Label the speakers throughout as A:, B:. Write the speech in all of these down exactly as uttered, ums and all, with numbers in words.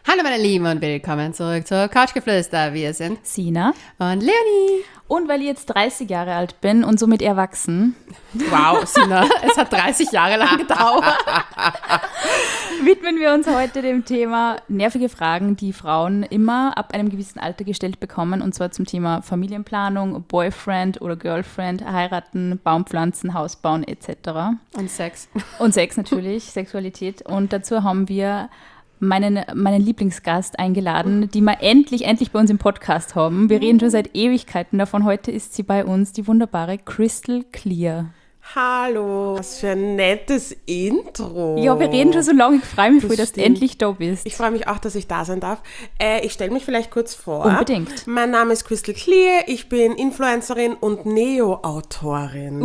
A: Hallo meine Lieben und willkommen zurück zur Couchgeflüster. Wir sind
B: Sina
A: und Leonie.
B: Und weil ich jetzt dreißig Jahre alt bin und somit erwachsen.
A: Wow, Sina, es hat dreißig Jahre lang gedauert.
B: Widmen wir uns heute dem Thema nervige Fragen, die Frauen immer ab einem gewissen Alter gestellt bekommen. Und zwar zum Thema Familienplanung, Boyfriend oder Girlfriend, heiraten, Baumpflanzen, Haus bauen et cetera.
A: Und Sex.
B: Und Sex natürlich, Sexualität. Und dazu haben wir meinen, meinen Lieblingsgast eingeladen, die wir endlich, endlich bei uns im Podcast haben. Wir reden schon seit Ewigkeiten davon. Heute ist sie bei uns, die wunderbare Crystal Clear.
C: Hallo, was für ein nettes Intro.
B: Ja, wir reden schon so lange. Ich freue mich
C: Das
B: voll, dass
C: stimmt.
B: du endlich da bist.
C: Ich freue mich auch, dass ich da sein darf. Äh, ich stelle mich vielleicht kurz vor.
B: Unbedingt.
C: Mein Name ist Crystal Clear, ich bin Influencerin und Neo-Autorin.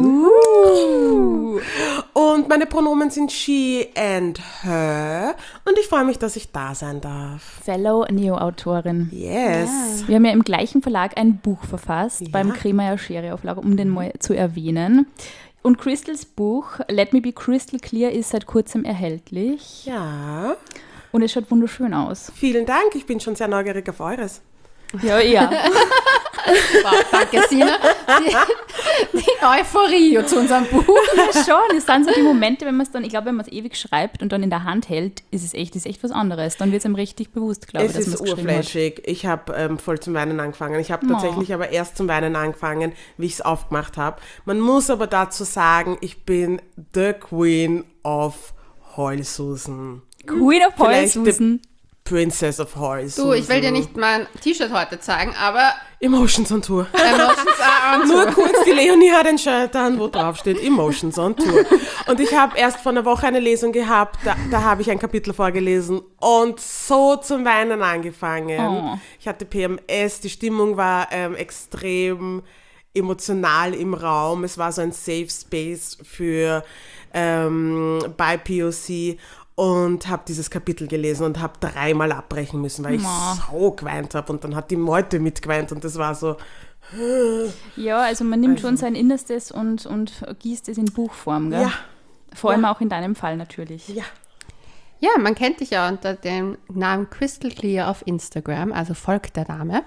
B: Uh.
C: Und meine Pronomen sind she and her. Und ich freue mich, dass ich da sein darf.
B: Fellow Neo-Autorin.
C: Yes.
B: Wir haben ja im gleichen Verlag ein Buch verfasst,
C: Ja.
B: beim Kremeyer Schere-Auflage, um den mal zu erwähnen. Und Crystals Buch, Let Me Be Crystal Clear, ist seit kurzem erhältlich.
C: Ja,
B: Und es schaut wunderschön aus.
C: vielen Dank. Ich bin schon sehr neugierig auf eures.
B: Ja, ja.
A: Wow, danke Sina. Die, die Euphorie zu unserem Buch.
B: Ja, schon. Es sind so die Momente, wenn man es dann, ich glaube, wenn man es ewig schreibt und dann in der Hand hält, ist es echt, ist echt was anderes. Dann wird es einem richtig bewusst, glaube ich,
C: Es
B: dass man
C: ist
B: es geschrieben hat.
C: urfläschig. Ich habe ähm, voll zum Weinen angefangen. Ich habe
B: Oh.
C: tatsächlich aber erst zum Weinen angefangen, wie ich es aufgemacht habe. Man muss aber dazu sagen, ich bin the Queen of Heulsusen.
B: Queen of
C: Vielleicht
B: Heulsusen.
C: Princess of Heulsusen.
A: Du, ich will dir nicht mein T-Shirt heute zeigen, aber
C: Emotions on Tour.
A: Emotions are on
C: Nur
A: tour.
C: kurz, die Leonie hat ein Shirt an, wo drauf steht Emotions on Tour. Und ich habe erst vor einer Woche eine Lesung gehabt, da, da habe ich ein Kapitel vorgelesen und so zum Weinen angefangen.
B: Oh.
C: Ich hatte P M S, die Stimmung war ähm, extrem emotional im Raum. Es war so ein Safe Space für ähm, B I P O C. Und habe dieses Kapitel gelesen und habe dreimal abbrechen müssen, weil ich
B: Ma.
C: so geweint habe. Und dann hat die Meute mitgeweint und das war so...
B: Ja, also man nimmt
C: Also.
B: schon sein Innerstes und, und gießt es in Buchform, gell?
C: Ja,
B: Vor allem
C: ja.
B: auch in deinem Fall natürlich.
C: ja.
A: Ja, man kennt dich ja unter dem Namen Crystal Clear auf Instagram, also folgt der Dame.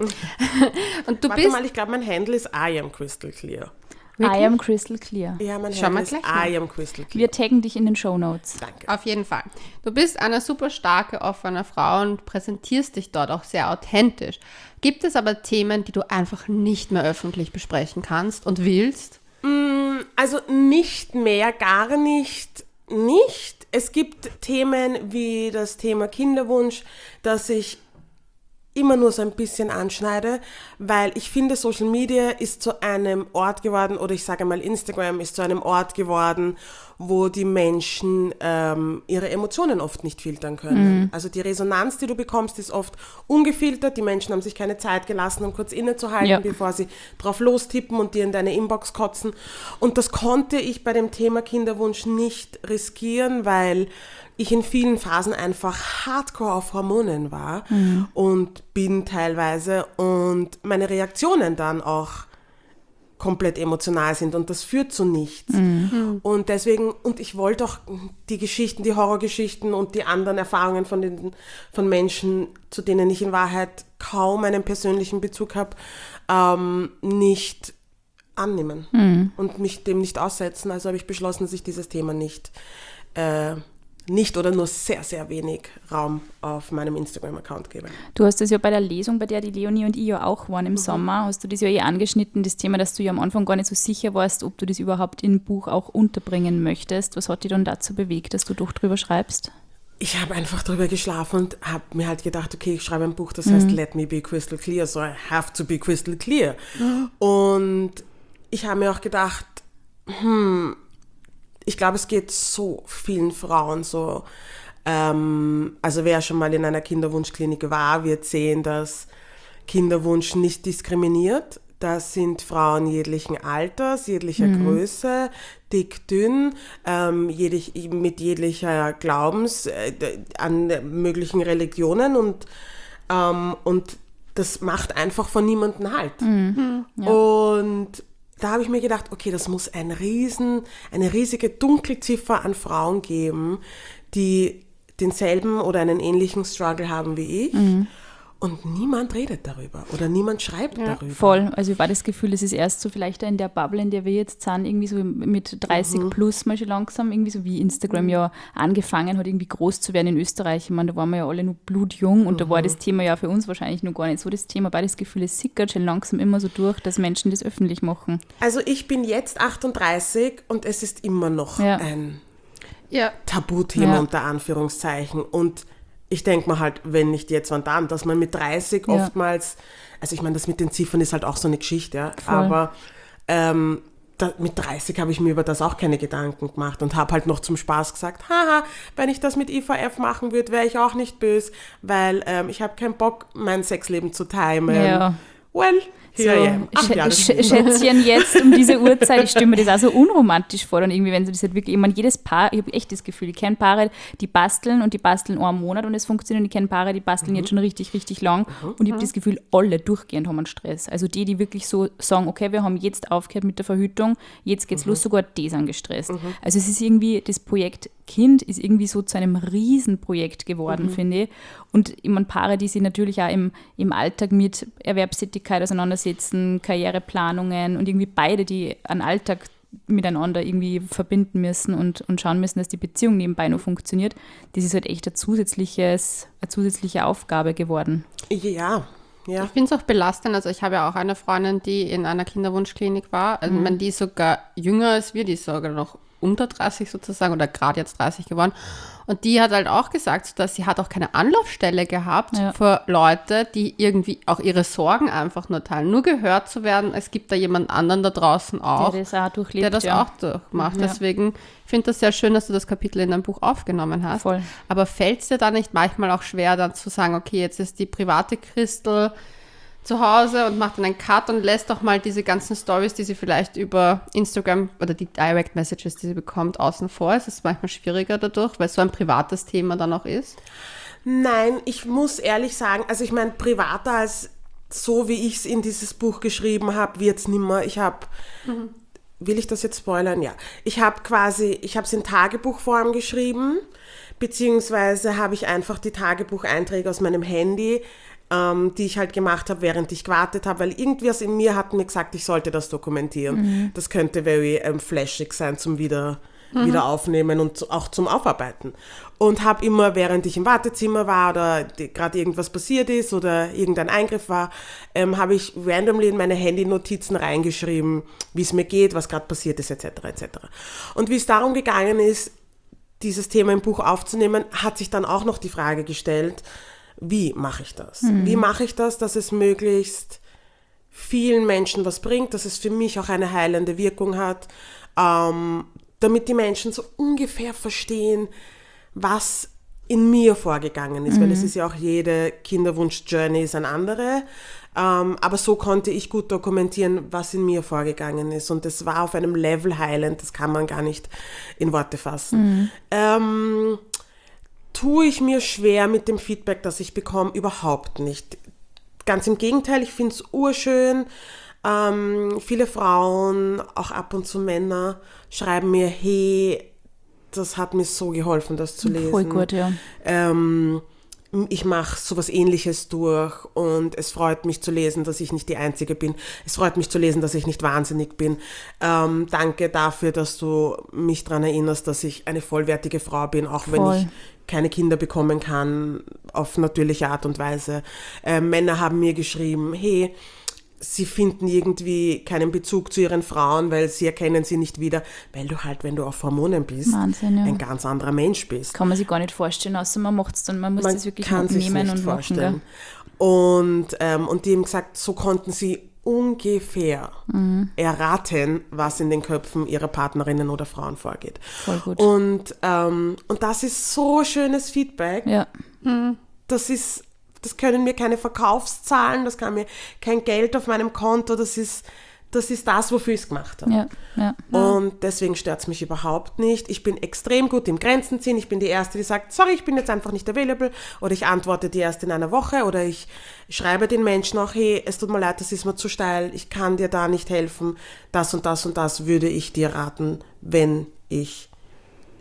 A: Und du
C: Warte
A: bist...
C: mal, ich glaube, mein Handle ist I am Crystal Clear.
B: I am Crystal Clear.
C: Ja, mein
A: Schau mal
C: Handle ist
A: gleich nach.
C: I am Crystal Clear.
B: Wir taggen dich in den Shownotes.
C: Danke.
A: Auf jeden Fall. Du bist eine super starke, offene Frau und präsentierst dich dort auch sehr authentisch. Gibt es aber Themen, die du einfach nicht mehr öffentlich besprechen kannst und willst?
C: Also nicht mehr, gar nicht, nicht. Es gibt Themen wie das Thema Kinderwunsch, das ich immer nur so ein bisschen anschneide, weil ich finde, Social Media ist zu einem Ort geworden, oder ich sage mal, Instagram ist zu einem Ort geworden, wo die Menschen ähm, ihre Emotionen oft nicht filtern können. Mhm. Also die Resonanz, die du bekommst, ist oft ungefiltert. Die Menschen haben sich keine Zeit gelassen, um kurz innezuhalten,
B: Ja.
C: bevor sie drauf lostippen und dir in deine Inbox kotzen. Und das konnte ich bei dem Thema Kinderwunsch nicht riskieren, weil ich in vielen Phasen einfach hardcore auf Hormonen war mhm. und bin teilweise und meine Reaktionen dann auch komplett emotional sind und das führt zu nichts. Mhm. Und deswegen, und ich wollte auch die Geschichten, die Horrorgeschichten und die anderen Erfahrungen von, den, von Menschen, zu denen ich in Wahrheit kaum einen persönlichen Bezug habe, ähm, nicht annehmen mhm. und mich dem nicht aussetzen. Also habe ich beschlossen, dass ich dieses Thema nicht äh, nicht oder nur sehr, sehr wenig Raum auf meinem Instagram-Account gebe.
B: Du hast das ja bei der Lesung, bei der die Leonie und ich ja auch waren im mhm. Sommer, hast du das ja eh angeschnitten, das Thema, dass du ja am Anfang gar nicht so sicher warst, ob du das überhaupt im Buch auch unterbringen möchtest. Was hat dich dann dazu bewegt, dass du doch drüber schreibst?
C: Ich habe einfach drüber geschlafen und habe mir halt gedacht, okay, ich schreibe ein Buch, das mhm. heißt Let Me Be Crystal Clear, so I have to be crystal clear. Mhm. Und ich habe mir auch gedacht, hm, ich glaube, es geht so vielen Frauen so, ähm, also wer schon mal in einer Kinderwunschklinik war, wird sehen, dass Kinderwunsch nicht diskriminiert. Das sind Frauen jeglichen Alters, jeglicher mhm. Größe, dick, dünn, ähm, jedig, mit jeglicher Glaubens äh, an möglichen Religionen und, ähm, und das macht einfach von niemandem Halt.
B: Mhm. Ja.
C: Und da habe ich mir gedacht, okay, das muss ein riesen, eine riesige Dunkelziffer an Frauen geben, die denselben oder einen ähnlichen Struggle haben wie ich.
B: Mhm.
C: Und niemand redet darüber oder niemand schreibt
A: Ja,
C: darüber.
B: Voll. Also ich war das Gefühl, es ist erst so vielleicht in der Bubble, in der wir jetzt sind, irgendwie so mit dreißig
C: Mhm.
B: plus mal schon langsam, irgendwie so wie Instagram ja angefangen hat, irgendwie groß zu werden in Österreich. Ich meine, da waren wir ja alle nur blutjung und
C: Mhm.
B: da war das Thema ja für uns wahrscheinlich noch gar nicht so das Thema, aber das Gefühl, es sickert schon langsam immer so durch, dass Menschen das öffentlich machen.
C: Also ich bin jetzt achtunddreißig und es ist immer noch
B: Ja.
C: ein
A: Ja,
C: Tabuthema
B: Ja.
C: unter Anführungszeichen. Und ich denke mir halt, wenn nicht jetzt, wann dann, dass man mit dreißig
B: Ja.
C: oftmals, also ich meine, das mit den Ziffern ist halt auch so eine Geschichte, ja,
B: Voll.
C: aber ähm, da, mit dreißig habe ich mir über das auch keine Gedanken gemacht und habe halt noch zum Spaß gesagt, haha, wenn ich das mit I V F machen würde, wäre ich auch nicht böse, weil ähm, ich habe keinen Bock, mein Sexleben zu timen.
B: Ja.
C: Well,
B: So,
C: here I am. Acht
B: Sch-
C: Jahre
B: Sch-
C: später.
B: Schätzchen, jetzt um diese Uhrzeit, ich stelle mir das auch so unromantisch vor. Und irgendwie, wenn sie das halt wirklich, ich meine, jedes Paar, ich habe echt das Gefühl, ich kenne Paare, die basteln und die basteln einen Monat und es funktioniert. Und ich kenne Paare, die basteln jetzt schon richtig, richtig lang. Und ich habe das Gefühl, alle durchgehend haben einen Stress. Also die, die wirklich so sagen, okay, wir haben jetzt aufgehört mit der Verhütung, jetzt geht's los, sogar die sind gestresst. Also es ist irgendwie, das Projekt Kind ist irgendwie so zu einem Riesenprojekt geworden, finde ich. Und ich meine, Paare, die sich natürlich auch im, im Alltag mit Erwerbstätigkeit auseinandersetzen, Karriereplanungen und irgendwie beide, die einen Alltag miteinander irgendwie verbinden müssen und, und schauen müssen, dass die Beziehung nebenbei noch funktioniert, das ist halt echt ein zusätzliches, eine zusätzliche Aufgabe geworden.
C: Ja, ja.
A: ich finde es auch belastend. Also ich habe ja auch eine Freundin, die in einer Kinderwunschklinik war. Also ich meine, die ist sogar jünger als wir, die ist sogar noch unter dreißig sozusagen oder gerade jetzt dreißig geworden. Und die hat halt auch gesagt, dass sie hat auch keine Anlaufstelle gehabt
B: Ja.
A: für Leute, die irgendwie auch ihre Sorgen einfach nur teilen. Nur gehört zu werden, es gibt da jemand anderen da draußen auch,
B: Der das auch durchlebt.
A: der das
B: ja.
A: auch durchmacht.
B: Ja.
A: Deswegen finde ich das sehr schön, dass du das Kapitel in deinem Buch aufgenommen hast.
B: Voll.
A: Aber fällt es dir da nicht manchmal auch schwer, dann zu sagen, okay, jetzt ist die private Christel zu Hause und macht dann einen Cut und lässt doch mal diese ganzen Stories, die sie vielleicht über Instagram oder die Direct Messages, die sie bekommt, außen vor. Es ist manchmal schwieriger dadurch, weil es so ein privates Thema dann auch ist.
C: Nein, ich muss ehrlich sagen, also ich meine, privater als so, wie ich es in dieses Buch geschrieben habe, wird es nimmer. Ich habe, will ich das jetzt spoilern? Ja. Ich habe quasi, ich habe es in Tagebuchform geschrieben, beziehungsweise habe ich einfach die Tagebucheinträge aus meinem Handy, ähm, die ich halt gemacht habe, während ich gewartet habe, weil irgendwas in mir hat mir gesagt, ich sollte das dokumentieren. Das könnte very ähm, flashig sein zum wieder, wieder aufnehmen und zu- auch zum Aufarbeiten. Und habe immer, während ich im Wartezimmer war oder gerade irgendwas passiert ist oder irgendein Eingriff war, ähm, habe ich randomly in meine Handy-Notizen reingeschrieben, wie es mir geht, was gerade passiert ist, et cetera et cetera. Und wie es darum gegangen ist, dieses Thema im Buch aufzunehmen, hat sich dann auch noch die Frage gestellt, wie mache ich das? Wie mache ich das, dass es möglichst vielen Menschen was bringt, dass es für mich auch eine heilende Wirkung hat, ähm, damit die Menschen so ungefähr verstehen, was in mir vorgegangen ist, weil es ist ja auch jede Kinderwunsch-Journey ist eine andere, ähm, aber so konnte ich gut dokumentieren, was in mir vorgegangen ist und das war auf einem Level heilend, das kann man gar nicht in Worte fassen. Ähm, tue ich mir schwer mit dem Feedback, das ich bekomme, überhaupt nicht. Ganz im Gegenteil, ich finde es urschön. Ähm, viele Frauen, auch ab und zu Männer, schreiben mir, hey, das hat mir so geholfen, das zu lesen.
B: Voll gut, ja.
C: Ähm, ich mache sowas Ähnliches durch und es freut mich zu lesen, dass ich nicht die Einzige bin. Es freut mich zu lesen, dass ich nicht wahnsinnig bin. Ähm, danke dafür, dass du mich daran erinnerst, dass ich eine vollwertige Frau bin, auch wenn
B: Voll.
C: ich keine Kinder bekommen kann, auf natürliche Art und Weise. Äh, Männer haben mir geschrieben, hey, sie finden irgendwie keinen Bezug zu ihren Frauen, weil sie erkennen sie nicht wieder, weil du halt, wenn du auf Hormonen bist,
B: Wahnsinn, ja.
C: ein ganz anderer Mensch bist.
B: Kann man sich gar nicht vorstellen, außer man macht es dann, man muss
C: Man
B: das wirklich
C: kann sich
B: nehmen
C: nicht
B: und
C: vorstellen.
B: machen.
C: Und, ähm, und die haben gesagt, so konnten sie ungefähr
B: Mhm.
C: erraten, was in den Köpfen ihrer Partnerinnen oder Frauen vorgeht.
B: Voll gut.
C: Und, ähm, und das ist so schönes Feedback.
B: Ja,
C: Das ist, das können mir keine Verkaufszahlen, das kann mir kein Geld auf meinem Konto, das ist das, ist das wofür ich es gemacht habe.
B: ja, ja.
C: Und deswegen stört es mich überhaupt nicht. Ich bin extrem gut im Grenzen ziehen. Ich bin die Erste, die sagt, sorry, ich bin jetzt einfach nicht available. Oder ich antworte dir erst in einer Woche. Oder ich schreibe den Menschen auch, hey, es tut mir leid, das ist mir zu steil. Ich kann dir da nicht helfen. Das und das und das würde ich dir raten, wenn ich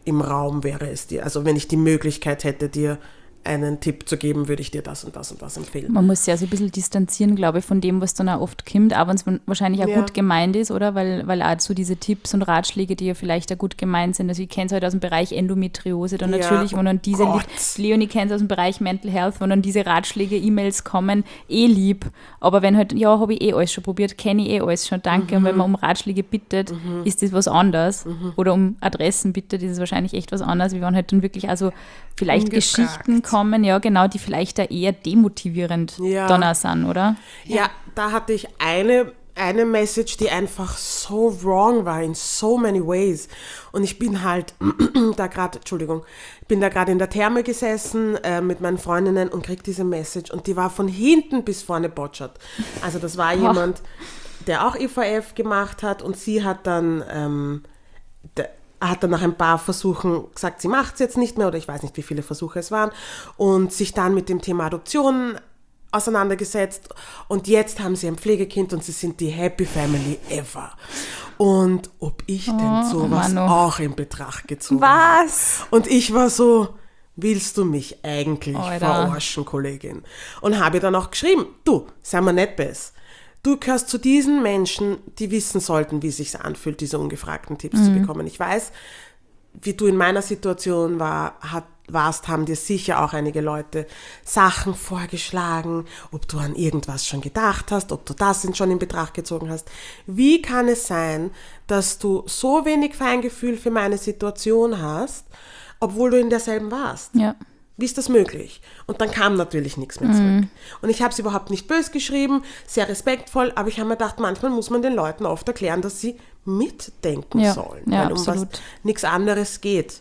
C: im Raum wäre es dir. Also wenn ich die Möglichkeit hätte, dir einen Tipp zu geben, würde ich dir das und das und das empfehlen.
B: Man muss sich ja so ein bisschen distanzieren, glaube ich, von dem, was dann auch oft kommt, auch wenn es wahrscheinlich auch
C: Ja.
B: gut gemeint ist, oder? Weil, weil auch so diese Tipps und Ratschläge, die ja vielleicht auch gut gemeint sind, also ich kenne es halt aus dem Bereich Endometriose, dann
C: Ja,
B: natürlich, wo dann diese,
C: Gott.
B: Leonie kennt es aus dem Bereich Mental Health, wo dann diese Ratschläge, E-Mails kommen, eh lieb, aber wenn halt, ja, habe ich eh alles schon probiert, kenne ich eh alles schon, danke,
C: Mhm.
B: und wenn man um Ratschläge bittet, mhm. ist das was anderes, mhm. oder um Adressen bittet, ist es wahrscheinlich echt was anderes, wie wenn halt dann wirklich also vielleicht
A: Ungefragt.
B: Geschichten kommen, ja genau, die vielleicht da eher demotivierend
C: Ja.
B: dann auch sind, oder?
C: Ja, da hatte ich eine, eine Message, die einfach so wrong war in so many ways. Und ich bin halt da gerade, Entschuldigung, ich bin da gerade in der Therme gesessen äh, mit meinen Freundinnen und krieg diese Message und die war von hinten bis vorne botschert. Also das war jemand, der auch I V F gemacht hat und sie hat dann, ähm, der, hat dann nach ein paar Versuchen gesagt, sie macht es jetzt nicht mehr oder ich weiß nicht, wie viele Versuche es waren und sich dann mit dem Thema Adoption auseinandergesetzt und jetzt haben sie ein Pflegekind und sie sind die Happy Family ever. Und ob ich denn sowas
B: Manu.
C: auch in Betracht gezogen habe.
B: Was?
C: Und ich war so, willst du mich eigentlich
B: Alter.
C: verarschen, Kollegin? Und habe dann auch geschrieben, du, sei mal nicht besser. Du gehörst zu diesen Menschen, die wissen sollten, wie es sich anfühlt, diese ungefragten Tipps
B: Mhm.
C: zu bekommen. Ich weiß, wie du in meiner Situation war, hat, warst, haben dir sicher auch einige Leute Sachen vorgeschlagen, ob du an irgendwas schon gedacht hast, ob du das schon in Betracht gezogen hast. Wie kann es sein, dass du so wenig Feingefühl für meine Situation hast, obwohl du in derselben warst?
B: Ja.
C: Wie ist das möglich? Und dann kam natürlich nichts mehr zurück. Und ich habe es überhaupt nicht böse geschrieben, sehr respektvoll, aber ich habe mir gedacht, manchmal muss man den Leuten oft erklären, dass sie mitdenken
B: Ja,
C: sollen,
B: ja,
C: weil um was
B: absolut.
C: nichts anderes geht.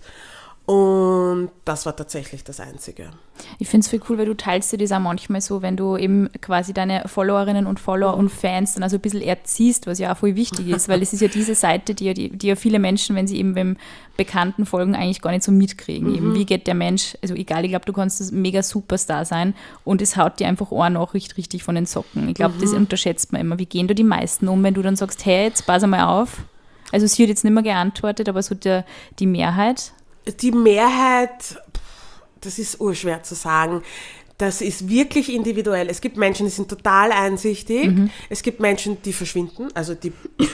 C: Und das war tatsächlich das Einzige.
B: Ich finde es voll cool, weil du teilst dir das auch manchmal so, wenn du eben quasi deine Followerinnen und Follower und Fans dann also ein bisschen erziehst, was ja auch voll wichtig ist, weil es ist ja diese Seite, die ja, die, die ja viele Menschen, wenn sie eben beim Bekannten folgen, eigentlich gar nicht so mitkriegen. Eben, wie geht der Mensch, also egal, ich glaube, du kannst das mega Superstar sein und es haut dir einfach eine Nachricht richtig von den Socken. Ich glaube, das unterschätzt man immer. Wie gehen da die meisten um, wenn du dann sagst, hey, jetzt pass einmal auf. Also sie hat jetzt nicht mehr geantwortet, aber so der, die Mehrheit.
C: Die Mehrheit, das ist urschwer zu sagen. Das ist wirklich individuell. Es gibt Menschen, die sind total einsichtig. Mhm. Es gibt Menschen, die verschwinden, also die,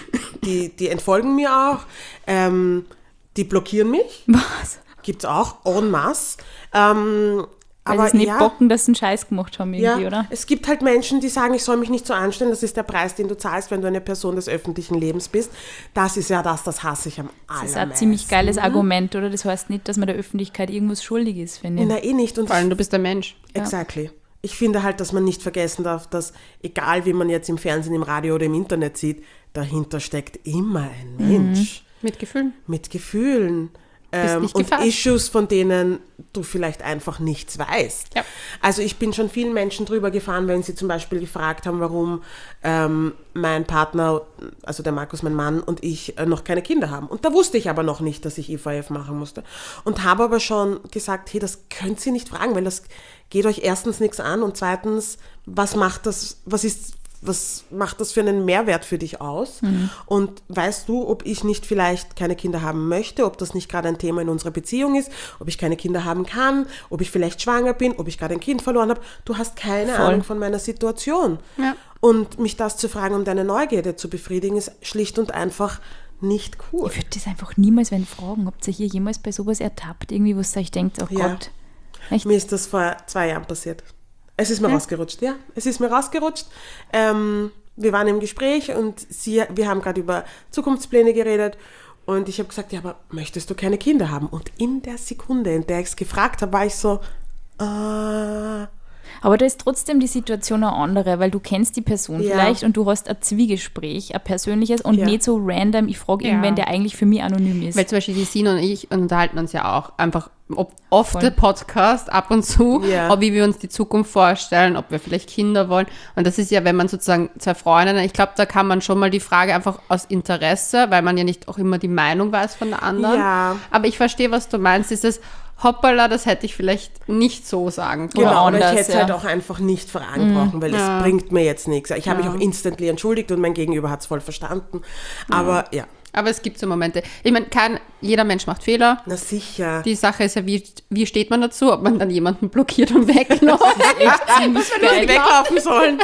C: die, die entfolgen mir auch. Ähm, die blockieren mich.
B: Was?
C: Gibt es auch en masse. Ähm,
B: Weil
C: aber
B: sie es nicht
C: ja,
B: bocken, dass sie einen Scheiß gemacht haben irgendwie,
C: ja,
B: oder?
C: es gibt halt Menschen, die sagen, ich soll mich nicht so anstellen. Das ist der Preis, den du zahlst, wenn du eine Person des öffentlichen Lebens bist. Das ist ja das, das hasse ich am allermeisten.
B: Das ist ein ziemlich geiles Argument, oder? Das heißt nicht, dass man der Öffentlichkeit irgendwas schuldig ist, finde ich.
C: Na, eh nicht. Und
A: Vor allem, du bist der Mensch.
C: Exactly. Ich finde halt, dass man nicht vergessen darf, dass egal wie man jetzt im Fernsehen, im Radio oder im Internet sieht, dahinter steckt immer ein Mensch
A: Mit Gefühlen.
C: mit Gefühlen ähm,
A: nicht
C: und
A: gefasst.
C: Issues, von denen du vielleicht einfach nichts weißt.
A: Ja.
C: Also ich bin schon vielen Menschen drüber gefahren, wenn sie zum Beispiel gefragt haben, warum ähm, mein Partner, also der Markus, mein Mann und ich äh, noch keine Kinder haben. Und da wusste ich aber noch nicht, dass ich I V F machen musste. Und habe aber schon gesagt, hey, das könnt ihr nicht fragen, weil das geht euch erstens nichts an und zweitens, was macht das, was ist, was macht das für einen Mehrwert für dich aus? Mhm. Und weißt du, ob ich nicht vielleicht keine Kinder haben möchte, ob das nicht gerade ein Thema in unserer Beziehung ist, ob ich keine Kinder haben kann, ob ich vielleicht schwanger bin, ob ich gerade ein Kind verloren habe? Du hast keine
B: Voll.
C: Ahnung von meiner Situation.
A: Ja.
C: Und mich das zu fragen, um deine Neugierde zu befriedigen, ist schlicht und einfach nicht cool.
B: Ich würde das einfach niemals wenn fragen, habt ihr hier jemals bei sowas ertappt, irgendwie, wo ihr euch denkt, oh
C: Ja.
B: Gott. Echt?
C: Mir ist das vor zwei Jahren passiert. Es ist mir
A: Hm?
C: rausgerutscht, ja. Es ist mir rausgerutscht. Ähm, wir waren im Gespräch und sie, wir haben gerade über Zukunftspläne geredet und ich habe gesagt, ja, aber möchtest du keine Kinder haben? Und in der Sekunde, in der ich es gefragt habe, war ich so, äh,
B: Aber da ist trotzdem die Situation eine andere, weil du kennst die Person
C: Ja.
B: vielleicht und du hast ein Zwiegespräch, ein persönliches und
C: Ja.
B: nicht so random, ich frage
A: Ja.
B: irgendwen, der eigentlich für mich anonym ist.
A: Weil zum Beispiel die Sina und ich unterhalten uns ja auch einfach ob off
B: Voll.
A: the Podcast ab und zu,
C: Ja.
A: ob wie wir uns die Zukunft vorstellen, ob wir vielleicht Kinder wollen. Und das ist ja, wenn man sozusagen zwei Freundinnen, ich glaube, da kann man schon mal die Frage einfach aus Interesse, weil man ja nicht auch immer die Meinung weiß von der anderen.
C: Ja.
A: Aber ich verstehe, was du meinst, dieses Hoppala, das hätte ich vielleicht nicht so sagen können.
C: genau, aber ich
B: anders,
C: hätte es
B: ja.
C: halt auch einfach nicht fragen brauchen, weil
A: Ja.
C: es bringt mir jetzt nichts. Ich habe
A: Ja.
C: mich auch instantly entschuldigt und mein Gegenüber hat es voll verstanden. Aber ja,
A: Aber es gibt so Momente. Ich meine, kein, jeder Mensch macht Fehler.
C: Na sicher.
A: Die Sache ist ja, wie, wie steht man dazu, ob man dann jemanden blockiert und wegläuft.
C: Echt ziemlich geil. Weglaufen sollen.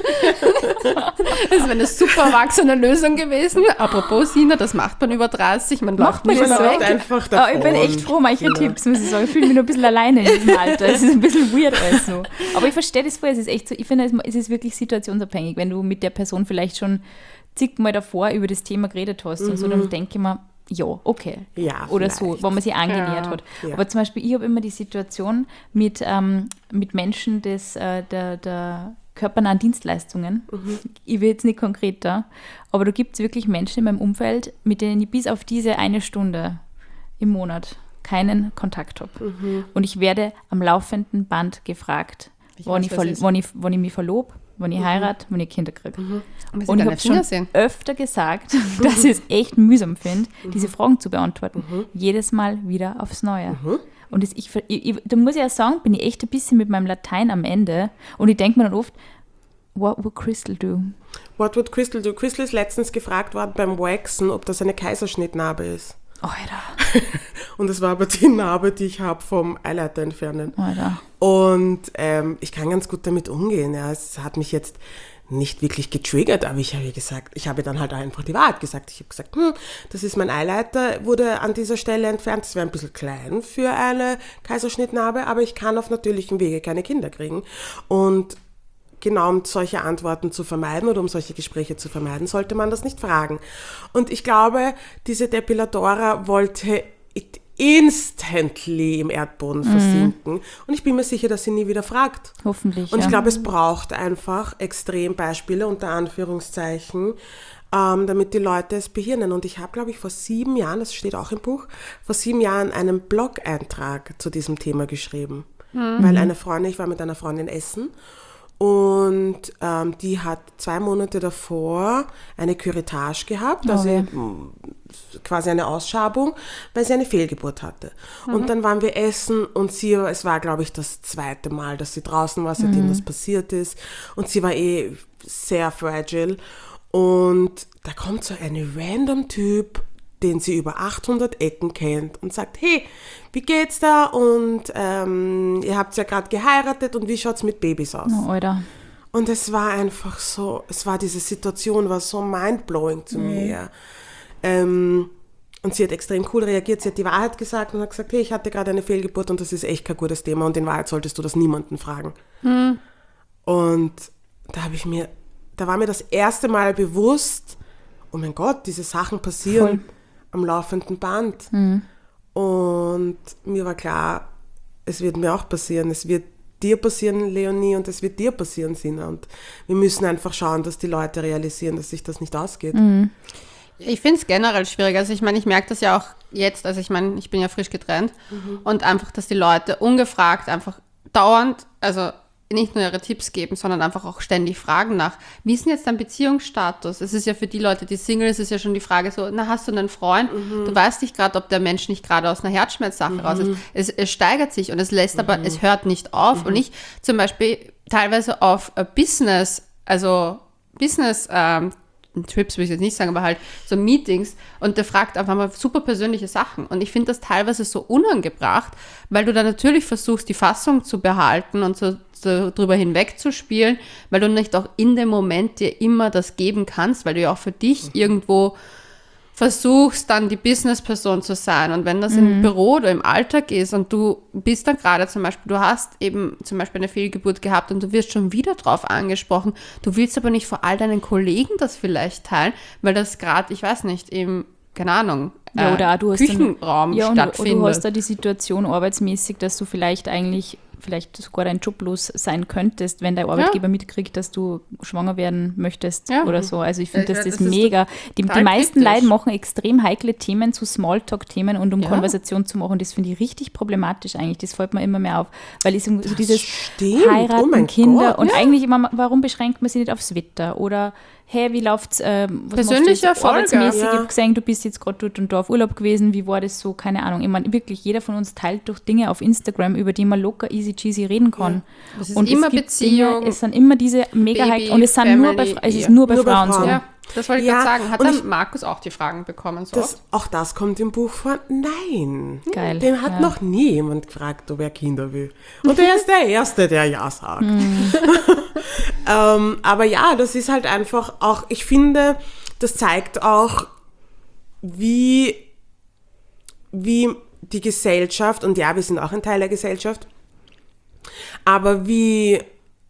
A: Das wäre eine super erwachsene Lösung gewesen. Apropos Sina, das macht man über dreißig, man läuft
B: man
A: nicht
B: das
A: weg.
C: einfach
B: davon. Ich bin echt froh, manche genau. Tipps, muss ich sagen. Ich fühle mich noch ein bisschen alleine in diesem Alter. Es ist ein bisschen weird alles so. Aber ich verstehe das voll, es ist echt so, ich finde, es ist wirklich situationsabhängig, wenn du mit der Person vielleicht schon zigmal davor über das Thema geredet hast mhm. und so, dann denke ich mir, ja, okay.
C: Ja,
B: oder so, wo man sich angenähert
A: ja.
B: hat.
C: Ja.
B: Aber zum Beispiel, ich habe immer die Situation mit, ähm, mit Menschen des, äh, der, der körpernahen Dienstleistungen. Mhm. Ich will jetzt nicht konkreter, aber da gibt es wirklich Menschen in meinem Umfeld, mit denen ich bis auf diese eine Stunde im Monat keinen Kontakt habe. Mhm. Und ich werde am laufenden Band gefragt, ich wann, weiß, ich, wann, ich, wann ich mich verlobe, wann ich mhm. heirate, wann ich Kinder kriege. Mhm. Und, und ich habe schon sehen. öfter gesagt, dass ich es echt mühsam finde, mhm. diese Fragen zu beantworten. Mhm. Jedes Mal wieder aufs Neue. Mhm. Und das, ich, ich, da muss ich ja sagen, bin ich echt ein bisschen mit meinem Latein am Ende. Und ich denke mir dann oft, what would Crystal do?
C: What would Crystal do? Crystal ist letztens gefragt worden beim Waxen, ob das eine Kaiserschnittnarbe ist.
B: Alter.
C: Und das war aber die Narbe, die ich habe vom Eileiter entfernen.
B: Alter.
C: Und ähm, ich kann ganz gut damit umgehen. Ja. Es hat mich jetzt nicht wirklich getriggert, aber ich habe gesagt, ich habe dann halt einfach die Wahrheit gesagt. Ich habe gesagt, hm, das ist mein Eileiter, wurde an dieser Stelle entfernt. Das wäre ein bisschen klein für eine Kaiserschnittnarbe, aber ich kann auf natürlichem Wege keine Kinder kriegen. Und genau um solche Antworten zu vermeiden oder um solche Gespräche zu vermeiden, sollte man das nicht fragen. Und ich glaube, diese Depilatora wollte instantly im Erdboden mhm. versinken. Und ich bin mir sicher, dass sie nie wieder fragt.
B: Hoffentlich,
C: Und ich
B: ja.
C: glaube, es braucht einfach extrem Beispiele, unter Anführungszeichen, ähm, damit die Leute es behirnen. Und ich habe, glaube ich, vor sieben Jahren, das steht auch im Buch, vor sieben Jahren einen Blog-Eintrag zu diesem Thema geschrieben. Mhm. Weil eine Freundin, ich war mit einer Freundin essen, und ähm, die hat zwei Monate davor eine Curettage gehabt, also
B: okay.
C: quasi eine Ausschabung, weil sie eine Fehlgeburt hatte. Mhm. Und dann waren wir essen und sie, es war, glaube ich, das zweite Mal, dass sie draußen war, seitdem mhm. das passiert ist. Und sie war eh sehr fragile. Und da kommt so ein random Typ, den sie über achthundert Ecken kennt und sagt, hey, wie geht's da? Und ähm, ihr habt ja gerade geheiratet und wie schaut's mit Babys aus?
B: Oh, Alter.
C: Und es war einfach so, es war diese Situation, war so mindblowing zu mhm. mir. Ähm, und sie hat extrem cool reagiert, sie hat die Wahrheit gesagt und hat gesagt, hey, ich hatte gerade eine Fehlgeburt und das ist echt kein gutes Thema und in Wahrheit solltest du das niemanden fragen. Mhm. Und da habe ich mir, da war mir das erste Mal bewusst, oh mein Gott, diese Sachen passieren Voll. am laufenden Band. Mhm. Und mir war klar, es wird mir auch passieren. Es wird dir passieren, Leonie, und es wird dir passieren, Sina. Und wir müssen einfach schauen, dass die Leute realisieren, dass sich das nicht ausgeht.
B: Mhm.
A: Ich finde es generell schwierig. Also ich meine, ich merke das ja auch jetzt, also ich meine, ich bin ja frisch getrennt mhm. und einfach, dass die Leute ungefragt einfach dauernd, also nicht nur ihre Tipps geben, sondern einfach auch ständig fragen nach, wie ist denn jetzt dein Beziehungsstatus? Es ist ja für die Leute, die Single, es ist ja schon die Frage so, na, hast du einen Freund? Mhm. Du weißt nicht gerade, ob der Mensch nicht gerade aus einer Herzschmerzsache mhm. raus ist. Es, es steigert sich und es lässt mhm. aber, es hört nicht auf. Mhm. Und ich zum Beispiel teilweise auf uh, Business, also Business ähm, Trips will ich jetzt nicht sagen, aber halt so Meetings und der fragt einfach mal super persönliche Sachen und ich finde das teilweise so unangebracht, weil du dann natürlich versuchst, die Fassung zu behalten und so, so drüber hinwegzuspielen, weil du nicht auch in dem Moment dir immer das geben kannst, weil du ja auch für dich irgendwo versuchst, dann die Businessperson zu sein. Und wenn das mhm. im Büro oder im Alltag ist und du bist dann gerade zum Beispiel, du hast eben zum Beispiel eine Fehlgeburt gehabt und du wirst schon wieder drauf angesprochen, du willst aber nicht vor all deinen Kollegen das vielleicht teilen, weil das gerade, ich weiß nicht, im, keine Ahnung,
B: ja, oder
A: äh,
B: du hast
A: Küchenraum
B: dann, ja,
A: stattfindet.
B: Und du hast da die Situation arbeitsmäßig, dass du vielleicht eigentlich vielleicht sogar deinen Job los sein könntest, wenn dein Arbeitgeber ja. mitkriegt, dass du schwanger werden möchtest ja. oder so. Also ich finde, das, das ist mega. Die, die meisten Leute machen extrem heikle Themen zu Smalltalk-Themen und um ja. Konversation zu machen. Das finde ich richtig problematisch eigentlich. Das fällt mir immer mehr auf. Weil ich so, so dieses
C: stimmt.
B: Heiraten,
C: oh
B: Kinder
C: Gott.
B: und
C: ja.
B: eigentlich immer, warum beschränkt man sich nicht aufs Wetter? Oder hey, wie läuft's? Äh,
A: Persönlicher Erfolg.
B: Arbeitsmäßig,
C: ja.
B: ich habe gesehen, du bist jetzt gerade dort und da auf Urlaub gewesen. Wie war das so? Keine Ahnung. Ich meine, wirklich, jeder von uns teilt durch Dinge auf Instagram, über die man locker, easy cheesy reden kann. Ja.
A: Es ist
B: und
A: immer
B: es gibt
A: Beziehung.
B: Dinge, es sind immer diese mega
A: Baby,
B: und es sind
A: Family,
B: nur bei, es ist
A: ja.
B: nur bei
C: nur
B: Frauen
C: bei Frauen.
B: so.
A: Ja. Das wollte ich
C: Ja,
A: gerade sagen. Hat
C: und
A: dann
C: ich-
A: Markus auch die Fragen bekommen? So?
C: Das, auch das kommt im Buch vor. Nein.
B: Geil,
C: Den hat
B: ja.
C: noch nie jemand gefragt, ob er Kinder will. Und er ist der Erste, der Ja sagt. ähm, aber ja, das ist halt einfach auch, ich finde, das zeigt auch, wie, wie die Gesellschaft, und ja, wir sind auch ein Teil der Gesellschaft, aber wie,